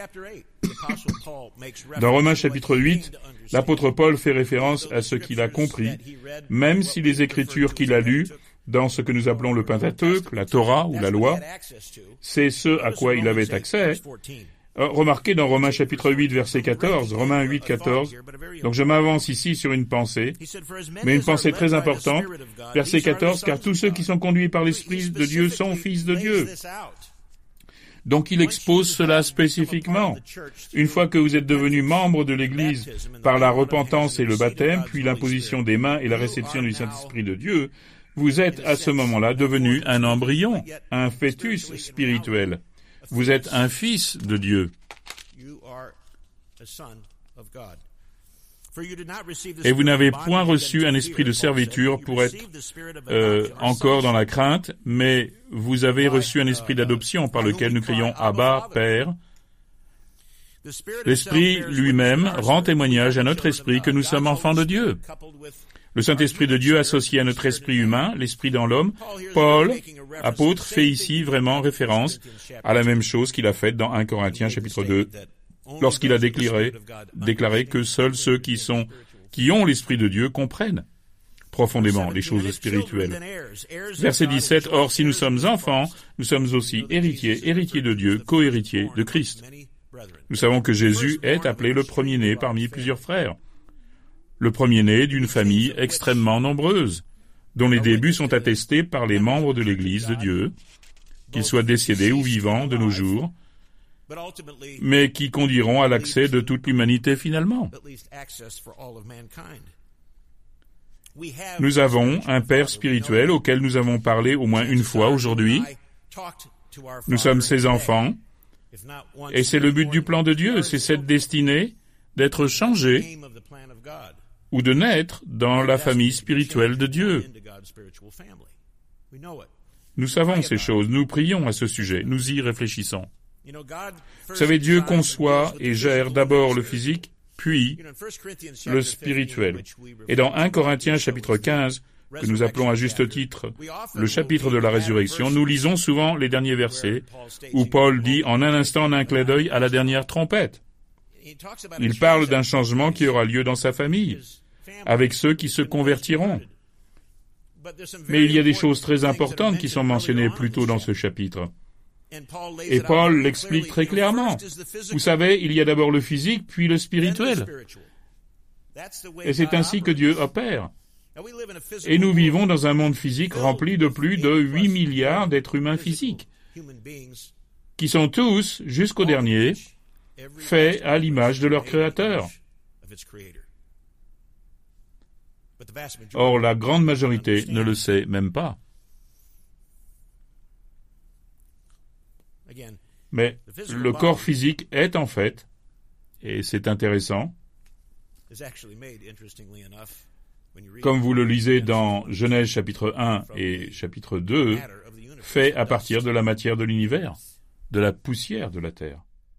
Dans Romains chapitre 8, l'apôtre Paul fait référence à ce qu'il a compris, même si les écritures qu'il a lues dans ce que nous appelons le Pentateuque, la Torah ou la loi, c'est ce à quoi il avait accès. Remarquez dans Romains chapitre 8, verset 14, Romains 8, 14, donc je m'avance ici sur une pensée, mais une pensée très importante, verset 14, car tous ceux qui sont conduits par l'Esprit de Dieu sont fils de Dieu. Donc il expose cela spécifiquement. Une fois que vous êtes devenu membre de l'Église par la repentance et le baptême, puis l'imposition des mains et la réception du Saint-Esprit de Dieu, vous êtes à ce moment-là devenu un embryon, un fœtus spirituel. Vous êtes un fils de Dieu. Et vous n'avez point reçu un esprit de servitude pour être encore dans la crainte, mais vous avez reçu un esprit d'adoption par lequel nous crions « Abba, Père ». L'Esprit lui-même rend témoignage à notre esprit que nous sommes enfants de Dieu. Le Saint-Esprit de Dieu associé à notre esprit humain, l'esprit dans l'homme, Paul, apôtre, fait ici vraiment référence à la même chose qu'il a faite dans 1 Corinthiens chapitre 2, lorsqu'il a déclaré que seuls ceux qui ont l'Esprit de Dieu comprennent profondément les choses spirituelles. Verset 17, « Or, si nous sommes enfants, nous sommes aussi héritiers de Dieu, co-héritiers de Christ. » Nous savons que Jésus est appelé le premier-né parmi plusieurs frères. Le premier-né d'une famille extrêmement nombreuse, dont les débuts sont attestés par les membres de l'Église de Dieu, qu'ils soient décédés ou vivants de nos jours, mais qui conduiront à l'accès de toute l'humanité finalement. Nous avons un Père spirituel auquel nous avons parlé au moins une fois aujourd'hui. Nous sommes ses enfants, et c'est le but du plan de Dieu, c'est cette destinée d'être changés ou de naître dans la famille spirituelle de Dieu. Nous savons ces choses, nous prions à ce sujet, nous y réfléchissons. Vous savez, Dieu conçoit et gère d'abord le physique, puis le spirituel. Et dans 1 Corinthiens chapitre 15, que nous appelons à juste titre le chapitre de la résurrection, nous lisons souvent les derniers versets où Paul dit en un instant, en un clin d'œil, à la dernière trompette. Il parle d'un changement qui aura lieu dans sa famille, avec ceux qui se convertiront. Mais il y a des choses très importantes qui sont mentionnées plus tôt dans ce chapitre. Et Paul l'explique très clairement. Vous savez, il y a d'abord le physique, puis le spirituel. Et c'est ainsi que Dieu opère. Et nous vivons dans un monde physique rempli de plus de 8 milliards d'êtres humains physiques, qui sont tous, jusqu'au dernier, faits à l'image de leur Créateur. Or, la grande majorité ne le sait même pas. Mais le corps physique est en fait, et c'est intéressant, comme vous le lisez dans Genèse chapitre 1 et chapitre 2, fait à partir de la matière de l'univers, de la poussière de la terre.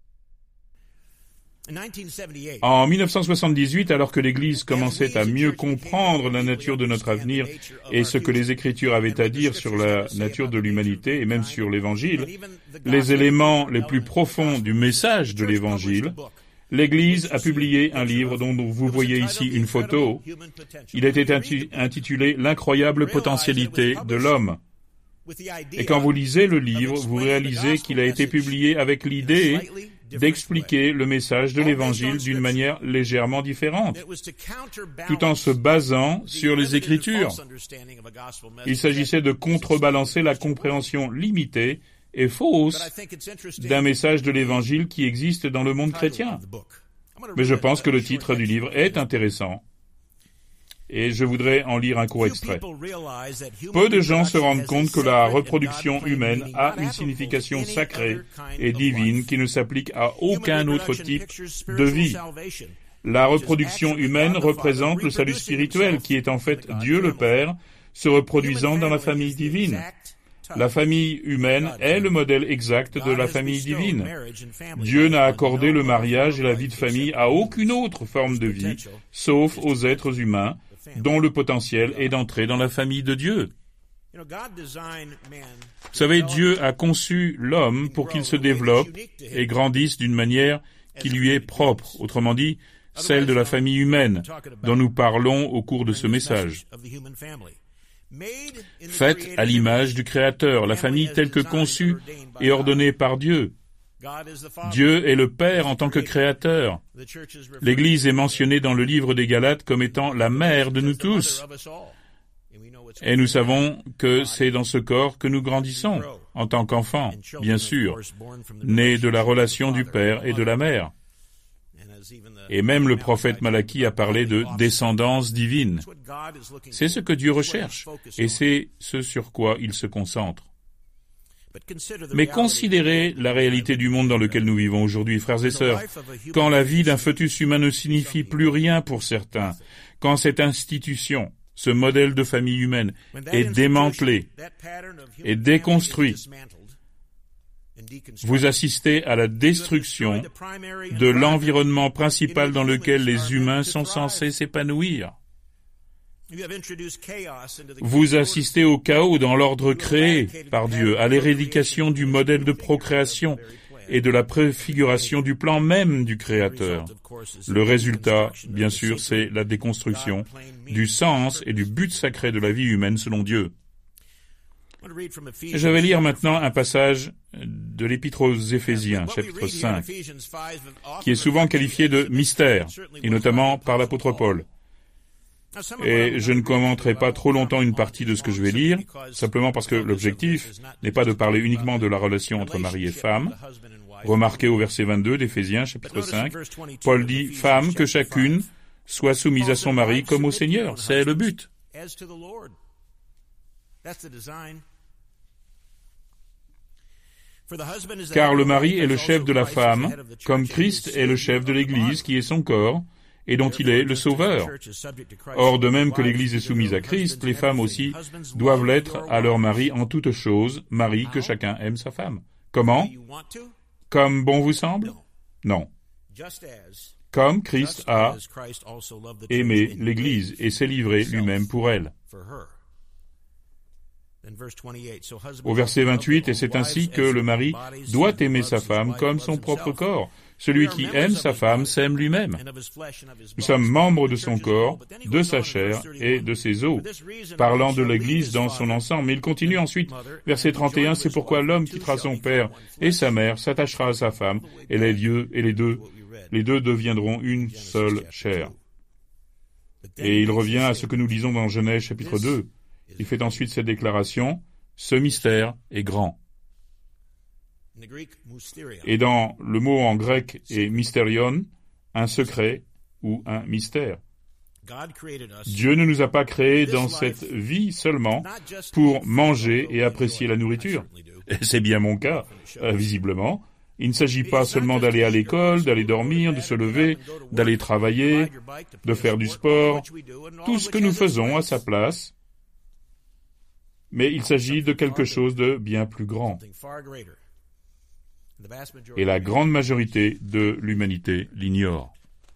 En 1978, alors que l'Église commençait à mieux comprendre la nature de notre avenir et ce que les Écritures avaient à dire sur la nature de l'humanité et même sur l'Évangile, les éléments les plus profonds du message de l'Évangile, l'Église a publié un livre dont vous voyez ici une photo. Il était intitulé « L'incroyable potentialité de l'homme ». Et quand vous lisez le livre, vous réalisez qu'il a été publié avec l'idée d'expliquer le message de l'Évangile d'une manière légèrement différente, tout en se basant sur les Écritures. Il s'agissait de contrebalancer la compréhension limitée et fausse d'un message de l'Évangile qui existe dans le monde chrétien. Mais je pense que le titre du livre est intéressant. Et je voudrais en lire un court extrait. Peu de gens se rendent compte que la reproduction humaine a une signification sacrée et divine qui ne s'applique à aucun autre type de vie. La reproduction humaine représente le salut spirituel qui est en fait Dieu le Père se reproduisant dans la famille divine. La famille humaine est le modèle exact de la famille divine. Dieu n'a accordé le mariage et la vie de famille à aucune autre forme de vie, sauf aux êtres humains, dont le potentiel est d'entrer dans la famille de Dieu. Vous savez, Dieu a conçu l'homme pour qu'il se développe et grandisse d'une manière qui lui est propre, autrement dit, celle de la famille humaine, dont nous parlons au cours de ce message. Faite à l'image du Créateur, la famille telle que conçue et ordonnée par Dieu. Dieu est le Père en tant que Créateur. L'Église est mentionnée dans le livre des Galates comme étant la mère de nous tous. Et nous savons que c'est dans ce corps que nous grandissons, en tant qu'enfants, bien sûr, nés de la relation du Père et de la Mère. Et même le prophète Malachie a parlé de descendance divine. C'est ce que Dieu recherche, et c'est ce sur quoi il se concentre. Mais considérez la réalité du monde dans lequel nous vivons aujourd'hui, frères et sœurs. Quand la vie d'un fœtus humain ne signifie plus rien pour certains, quand cette institution, ce modèle de famille humaine, est démantelé et déconstruit, vous assistez à la destruction de l'environnement principal dans lequel les humains sont censés s'épanouir. Vous assistez au chaos dans l'ordre créé par Dieu, à l'éradication du modèle de procréation et de la préfiguration du plan même du Créateur. Le résultat, bien sûr, c'est la déconstruction du sens et du but sacré de la vie humaine selon Dieu. Je vais lire maintenant un passage de l'Épître aux Éphésiens, chapitre 5, qui est souvent qualifié de mystère, et notamment par l'apôtre Paul. Et je ne commenterai pas trop longtemps une partie de ce que je vais lire, simplement parce que l'objectif n'est pas de parler uniquement de la relation entre mari et femme. Remarquez au verset 22 d'Éphésiens, chapitre 5, Paul dit « Femme, que chacune soit soumise à son mari comme au Seigneur ». C'est le but. Car le mari est le chef de la femme, comme Christ est le chef de l'Église, qui est son corps, et dont il est le sauveur. Or, de même que l'Église est soumise à Christ, les femmes aussi doivent l'être à leur mari en toutes choses, mari que chacun aime sa femme. Comment? Comme bon vous semble? Non. Comme Christ a aimé l'Église et s'est livré lui-même pour elle. Au verset 28, « Et c'est ainsi que le mari doit aimer sa femme comme son propre corps. Celui qui aime sa femme s'aime lui-même. Nous sommes membres de son corps, de sa chair et de ses os. » Parlant de l'Église dans son ensemble. Mais il continue ensuite, verset 31, « C'est pourquoi l'homme quittera son père et sa mère, s'attachera à sa femme, et les deux deviendront une seule chair. » Et il revient à ce que nous lisons dans Genèse chapitre 2. Il fait ensuite cette déclaration, « Ce mystère est grand. » Et dans le mot en grec est mystérion, un secret ou un mystère. Dieu ne nous a pas créés dans cette vie seulement pour manger et apprécier la nourriture. Et c'est bien mon cas, visiblement. Il ne s'agit pas seulement d'aller à l'école, d'aller dormir, de se lever, d'aller travailler, de faire du sport, tout ce que nous faisons à sa place. Mais il s'agit de quelque chose de bien plus grand. Et la grande majorité de l'humanité l'ignore.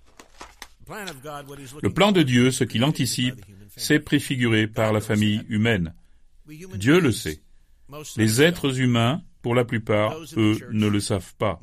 Le plan de Dieu, ce qu'il anticipe, c'est préfiguré par la famille humaine. Dieu le sait. Les êtres humains, pour la plupart, eux, ne le savent pas.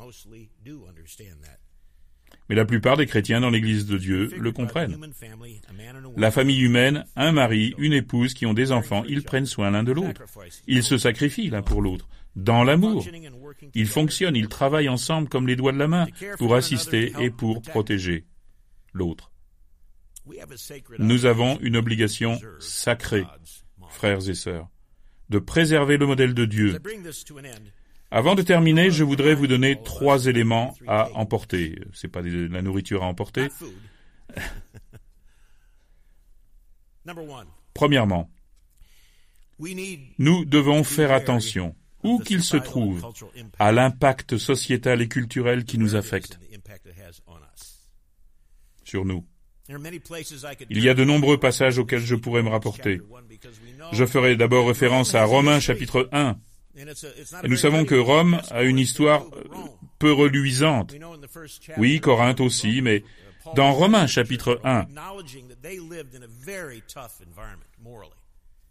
Mais la plupart des chrétiens dans l'Église de Dieu le comprennent. La famille humaine, un mari, une épouse qui ont des enfants, ils prennent soin l'un de l'autre. Ils se sacrifient l'un pour l'autre, dans l'amour. Ils fonctionnent, ils travaillent ensemble comme les doigts de la main pour assister et pour protéger l'autre. Nous avons une obligation sacrée, frères et sœurs, de préserver le modèle de Dieu. Avant de terminer, je voudrais vous donner 3 éléments à emporter. C'est pas de la nourriture à emporter. Premièrement, nous devons faire attention, où qu'il se trouve, à l'impact sociétal et culturel qui nous affecte sur nous. Il y a de nombreux passages auxquels je pourrais me rapporter. Je ferai d'abord référence à Romains chapitre 1. Et nous savons que Rome a une histoire peu reluisante. Oui, Corinthe aussi, mais dans Romains chapitre 1,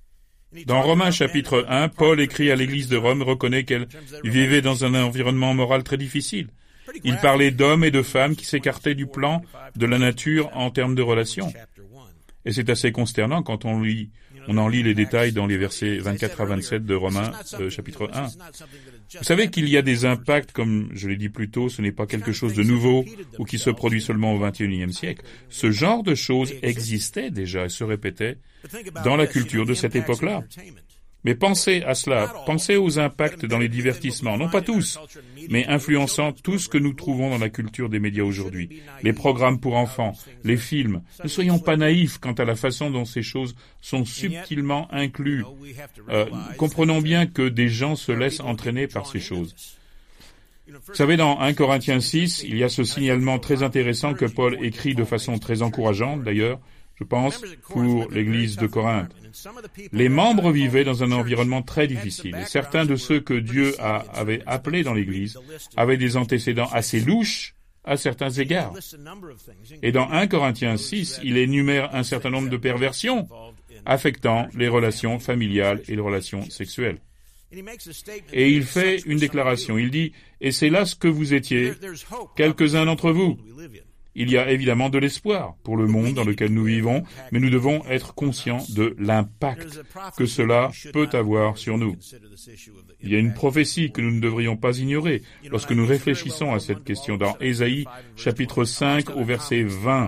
Dans Romains chapitre 1, Paul écrit à l'église de Rome, reconnaît qu'elle vivait dans un environnement moral très difficile. Il parlait d'hommes et de femmes qui s'écartaient du plan de la nature en termes de relations. Et c'est assez consternant quand on en lit les détails dans les versets 24 à 27 de Romains chapitre 1. Vous savez qu'il y a des impacts, comme je l'ai dit plus tôt, ce n'est pas quelque chose de nouveau ou qui se produit seulement au XXIe siècle. Ce genre de choses existait déjà et se répétait dans la culture de cette époque-là. Mais pensez à cela, pensez aux impacts dans les divertissements, non pas tous, mais influençant tout ce que nous trouvons dans la culture des médias aujourd'hui. Les programmes pour enfants, les films. Ne soyons pas naïfs quant à la façon dont ces choses sont subtilement incluses. Comprenons bien que des gens se laissent entraîner par ces choses. Vous savez, dans 1 Corinthiens 6, il y a ce signalement très intéressant que Paul écrit de façon très encourageante, d'ailleurs, je pense, pour l'église de Corinthe. Les membres vivaient dans un environnement très difficile, et certains de ceux que Dieu avait appelés dans l'église avaient des antécédents assez louches à certains égards. Et dans 1 Corinthiens 6, il énumère un certain nombre de perversions affectant les relations familiales et les relations sexuelles. Et il fait une déclaration, il dit « Et c'est là ce que vous étiez, quelques-uns d'entre vous ». Il y a évidemment de l'espoir pour le monde dans lequel nous vivons, mais nous devons être conscients de l'impact que cela peut avoir sur nous. Il y a une prophétie que nous ne devrions pas ignorer lorsque nous réfléchissons à cette question dans Ésaïe, chapitre 5, au verset 20.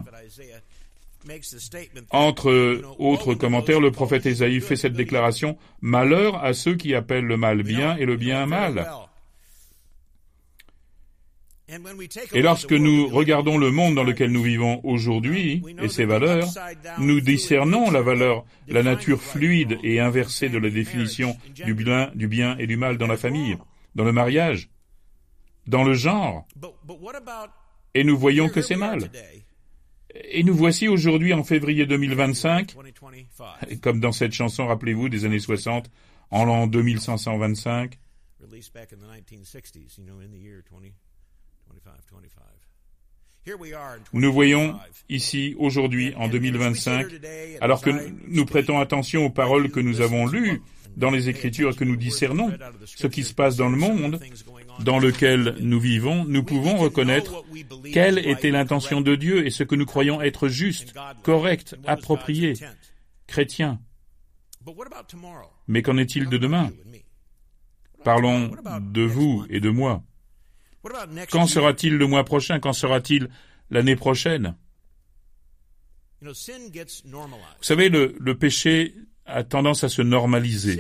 Entre autres commentaires, le prophète Ésaïe fait cette déclaration « Malheur à ceux qui appellent le mal bien et le bien mal ». Et lorsque nous regardons le monde dans lequel nous vivons aujourd'hui et ses valeurs, nous discernons la nature fluide et inversée de la définition du bien et du mal dans la famille, dans le mariage, dans le genre. Et nous voyons que c'est mal. Et nous voici aujourd'hui en février 2025, comme dans cette chanson, rappelez-vous, des années 60, en l'an 2525. Nous voyons ici, aujourd'hui, en 2025, alors que nous prêtons attention aux paroles que nous avons lues dans les Écritures et que nous discernons ce qui se passe dans le monde dans lequel nous vivons, nous pouvons reconnaître quelle était l'intention de Dieu et ce que nous croyons être juste, correct, approprié, chrétien. Mais qu'en est-il de demain? Parlons de vous et de moi. Quand sera-t-il le mois prochain? Quand sera-t-il l'année prochaine? Vous savez, le péché a tendance à se normaliser.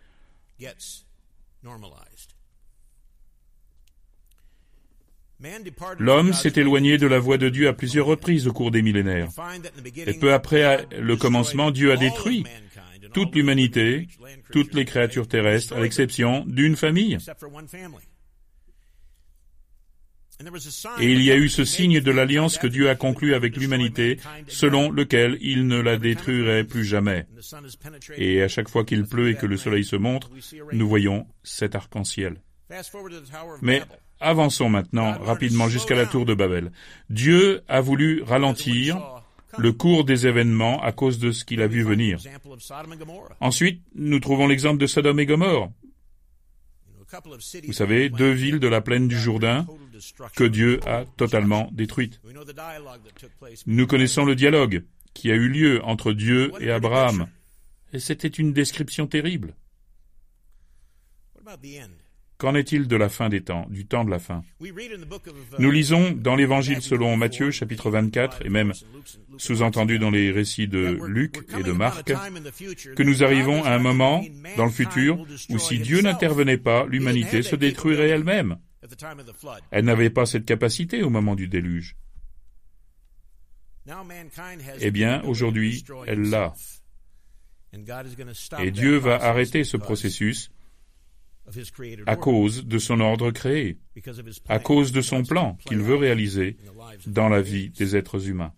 L'homme s'est éloigné de la voie de Dieu à plusieurs reprises au cours des millénaires. Et peu après le commencement, Dieu a détruit toute l'humanité, toutes les créatures terrestres, à l'exception d'une famille. Et il y a eu ce signe de l'alliance que Dieu a conclue avec l'humanité, selon lequel il ne la détruirait plus jamais. Et à chaque fois qu'il pleut et que le soleil se montre, nous voyons cet arc-en-ciel. Mais avançons maintenant rapidement jusqu'à la tour de Babel. Dieu a voulu ralentir le cours des événements à cause de ce qu'il a vu venir. Ensuite, nous trouvons l'exemple de Sodome et Gomorrhe. Vous savez, 2 villes de la plaine du Jourdain que Dieu a totalement détruites. Nous connaissons le dialogue qui a eu lieu entre Dieu et Abraham. Et c'était une description terrible. Qu'en est-il de la fin des temps, du temps de la fin? Nous lisons dans l'Évangile selon Matthieu, chapitre 24, et même sous-entendu dans les récits de Luc et de Marc, que nous arrivons à un moment dans le futur où si Dieu n'intervenait pas, l'humanité se détruirait elle-même. Elle n'avait pas cette capacité au moment du déluge. Eh bien, aujourd'hui, elle l'a. Et Dieu va arrêter ce processus à cause de son ordre créé, à cause de son plan qu'il veut réaliser dans la vie des êtres humains.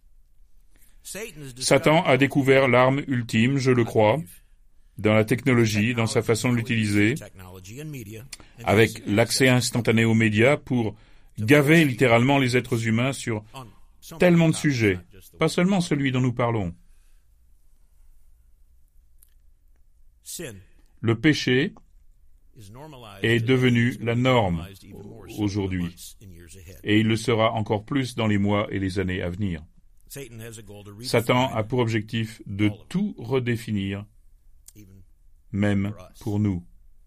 Satan a découvert l'arme ultime, je le crois, dans la technologie, dans sa façon de l'utiliser, avec l'accès instantané aux médias pour gaver littéralement les êtres humains sur tellement de sujets, pas seulement celui dont nous parlons. Le péché est devenu la norme aujourd'hui, et il le sera encore plus dans les mois et les années à venir. Satan a pour objectif de tout redéfinir, même pour nous.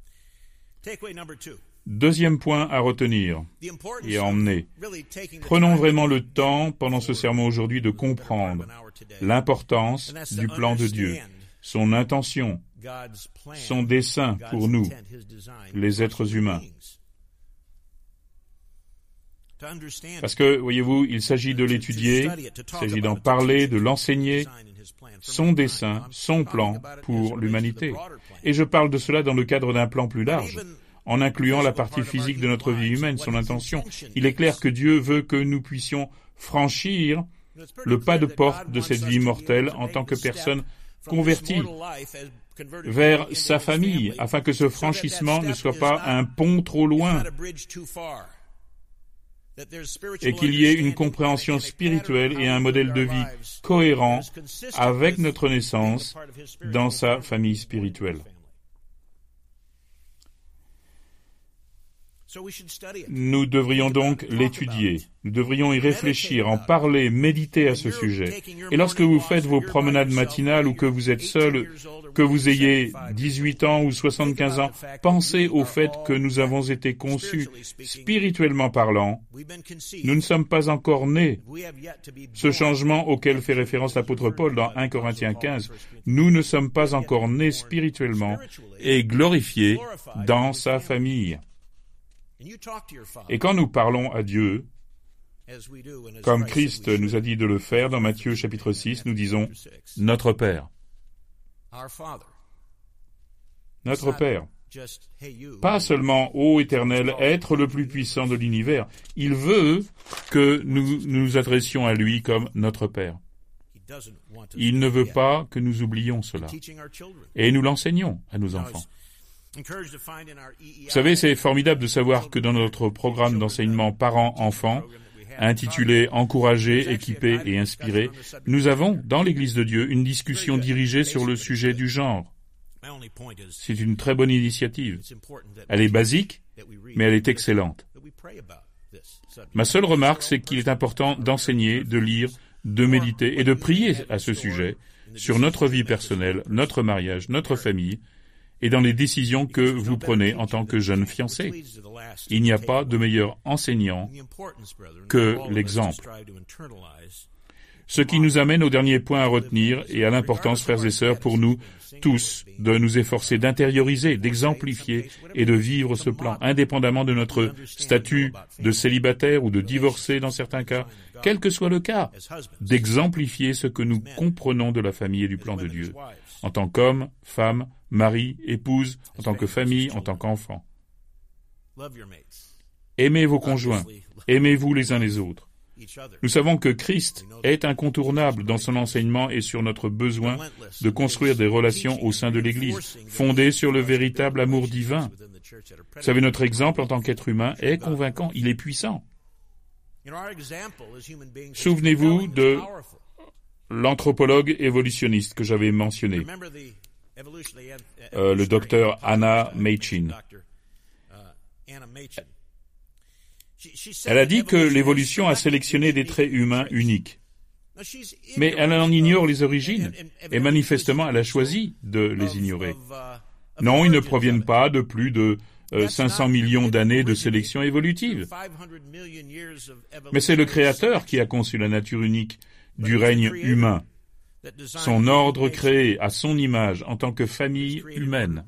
Deuxième point à retenir et à emmener. Prenons vraiment le temps, pendant ce sermon aujourd'hui, de comprendre l'importance du plan de Dieu, son intention, son dessein pour nous, les êtres humains. Parce que, voyez-vous, il s'agit de l'étudier, il s'agit d'en parler, de l'enseigner, son dessein, son plan pour l'humanité. Et je parle de cela dans le cadre d'un plan plus large, en incluant la partie physique de notre vie humaine, son intention. Il est clair que Dieu veut que nous puissions franchir le pas de porte de cette vie mortelle en tant que personne convertie vers sa famille, afin que ce franchissement ne soit pas un pont trop loin, et qu'il y ait une compréhension spirituelle et un modèle de vie cohérent avec notre naissance dans sa famille spirituelle. Nous devrions donc l'étudier, nous devrions y réfléchir, en parler, méditer à ce sujet. Et lorsque vous faites vos promenades matinales ou que vous êtes seul, que vous ayez 18 ans ou 75 ans, pensez au fait que nous avons été conçus, spirituellement parlant. Nous ne sommes pas encore nés. Ce changement auquel fait référence l'apôtre Paul dans 1 Corinthiens 15, nous ne sommes pas encore nés spirituellement et glorifiés dans sa famille. Et quand nous parlons à Dieu, comme Christ nous a dit de le faire dans Matthieu chapitre 6, nous disons « Notre Père ». Notre Père. Pas seulement, ô Éternel, être le plus puissant de l'univers. Il veut que nous nous adressions à lui comme notre Père. Il ne veut pas que nous oublions cela. Et nous l'enseignons à nos enfants. Vous savez, c'est formidable de savoir que dans notre programme d'enseignement parents-enfants, intitulé « Encourager, équiper et inspirer », nous avons, dans l'Église de Dieu, une discussion dirigée sur le sujet du genre. C'est une très bonne initiative. Elle est basique, mais elle est excellente. Ma seule remarque, c'est qu'il est important d'enseigner, de lire, de méditer et de prier à ce sujet, sur notre vie personnelle, notre mariage, notre famille, et dans les décisions que vous prenez en tant que jeune fiancé. Il n'y a pas de meilleur enseignant que l'exemple. Ce qui nous amène au dernier point à retenir et à l'importance, frères et sœurs, pour nous tous, de nous efforcer d'intérioriser, d'exemplifier et de vivre ce plan, indépendamment de notre statut de célibataire ou de divorcé dans certains cas, quel que soit le cas, d'exemplifier ce que nous comprenons de la famille et du plan de Dieu, en tant qu'homme, femme, mari, épouse, en tant que famille, en tant qu'enfant. Aimez vos conjoints, aimez-vous les uns les autres. Nous savons que Christ est incontournable dans son enseignement et sur notre besoin de construire des relations au sein de l'Église, fondées sur le véritable amour divin. Vous savez, notre exemple en tant qu'être humain est convaincant, il est puissant. Souvenez-vous de l'anthropologue évolutionniste que j'avais mentionné, le docteur Anna Machin. Elle a dit que l'évolution a sélectionné des traits humains uniques. Mais elle en ignore les origines, et manifestement elle a choisi de les ignorer. Non, ils ne proviennent pas de plus de 500 millions d'années de sélection évolutive. Mais c'est le Créateur qui a conçu la nature unique du règne humain, son ordre créé à son image en tant que famille humaine.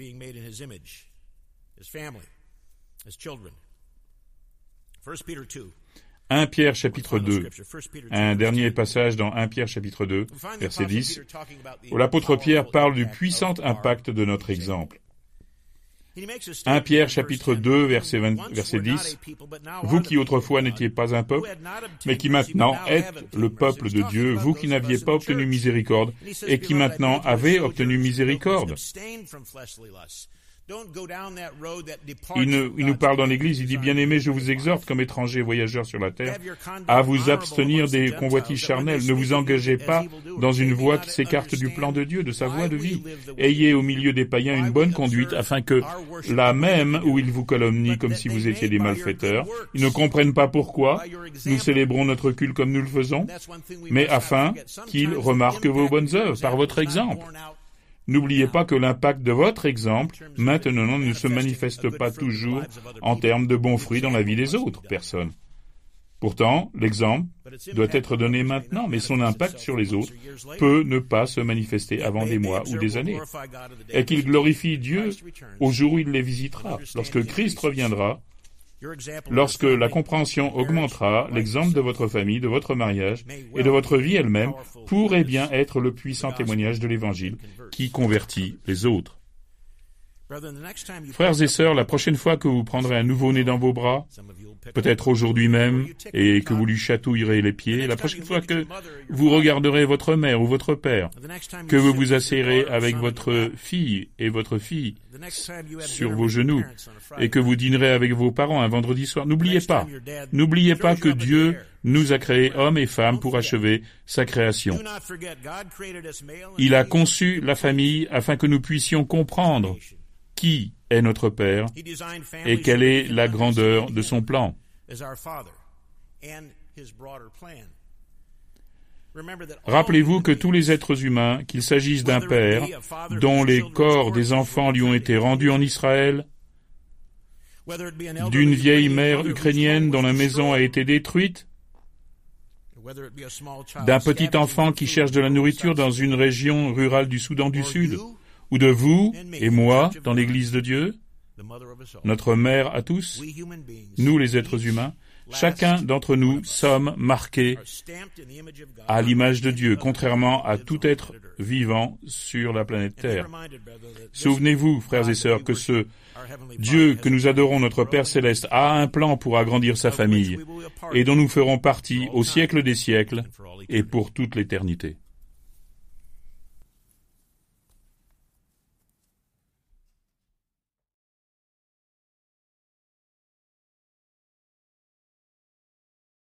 1 Pierre chapitre 2, un dernier passage dans 1 Pierre chapitre 2, verset 10, où l'apôtre Pierre parle du puissant impact de notre exemple. 1 Pierre chapitre 2, verset 10, « Vous qui autrefois n'étiez pas un peuple, mais qui maintenant êtes le peuple de Dieu, vous qui n'aviez pas obtenu miséricorde, et qui maintenant avez obtenu miséricorde. Il nous parle dans l'Église, il dit, bien-aimés, je vous exhorte, comme étrangers voyageurs sur la terre, à vous abstenir des convoitises charnelles. Ne vous engagez pas dans une voie qui s'écarte du plan de Dieu, de sa voie de vie. Ayez au milieu des païens une bonne conduite, afin que, là même où ils vous calomnient comme si vous étiez des malfaiteurs, ils ne comprennent pas pourquoi nous célébrons notre culte comme nous le faisons, mais afin qu'ils remarquent vos bonnes œuvres par votre exemple. N'oubliez pas que l'impact de votre exemple, maintenant, ne se manifeste pas toujours en termes de bons fruits dans la vie des autres personnes. Pourtant, l'exemple doit être donné maintenant, mais son impact sur les autres peut ne pas se manifester avant des mois ou des années. Et qu'il glorifie Dieu au jour où il les visitera. Lorsque Christ reviendra, lorsque la compréhension augmentera, l'exemple de votre famille, de votre mariage et de votre vie elle-même pourrait bien être le puissant témoignage de l'Évangile qui convertit les autres. Frères et sœurs, la prochaine fois que vous prendrez un nouveau-né dans vos bras, peut-être aujourd'hui même, et que vous lui chatouillerez les pieds, la prochaine fois que vous regarderez votre mère ou votre père, que vous vous asseyerez avec votre fille et votre fille sur vos genoux, et que vous dînerez avec vos parents un vendredi soir, n'oubliez pas que Dieu nous a créés hommes et femmes pour achever sa création. Il a conçu la famille afin que nous puissions comprendre qui est notre Père et quelle est la grandeur de son plan. Rappelez-vous que tous les êtres humains, qu'il s'agisse d'un père dont les corps des enfants lui ont été rendus en Israël, d'une vieille mère ukrainienne dont la maison a été détruite, d'un petit enfant qui cherche de la nourriture dans une région rurale du Soudan du Sud, ou de vous et moi dans l'Église de Dieu, notre mère à tous, nous les êtres humains, chacun d'entre nous sommes marqués à l'image de Dieu, contrairement à tout être vivant sur la planète Terre. Souvenez-vous, frères et sœurs, que ce Dieu que nous adorons, notre Père Céleste, a un plan pour agrandir sa famille, et dont nous ferons partie au siècle des siècles et pour toute l'éternité.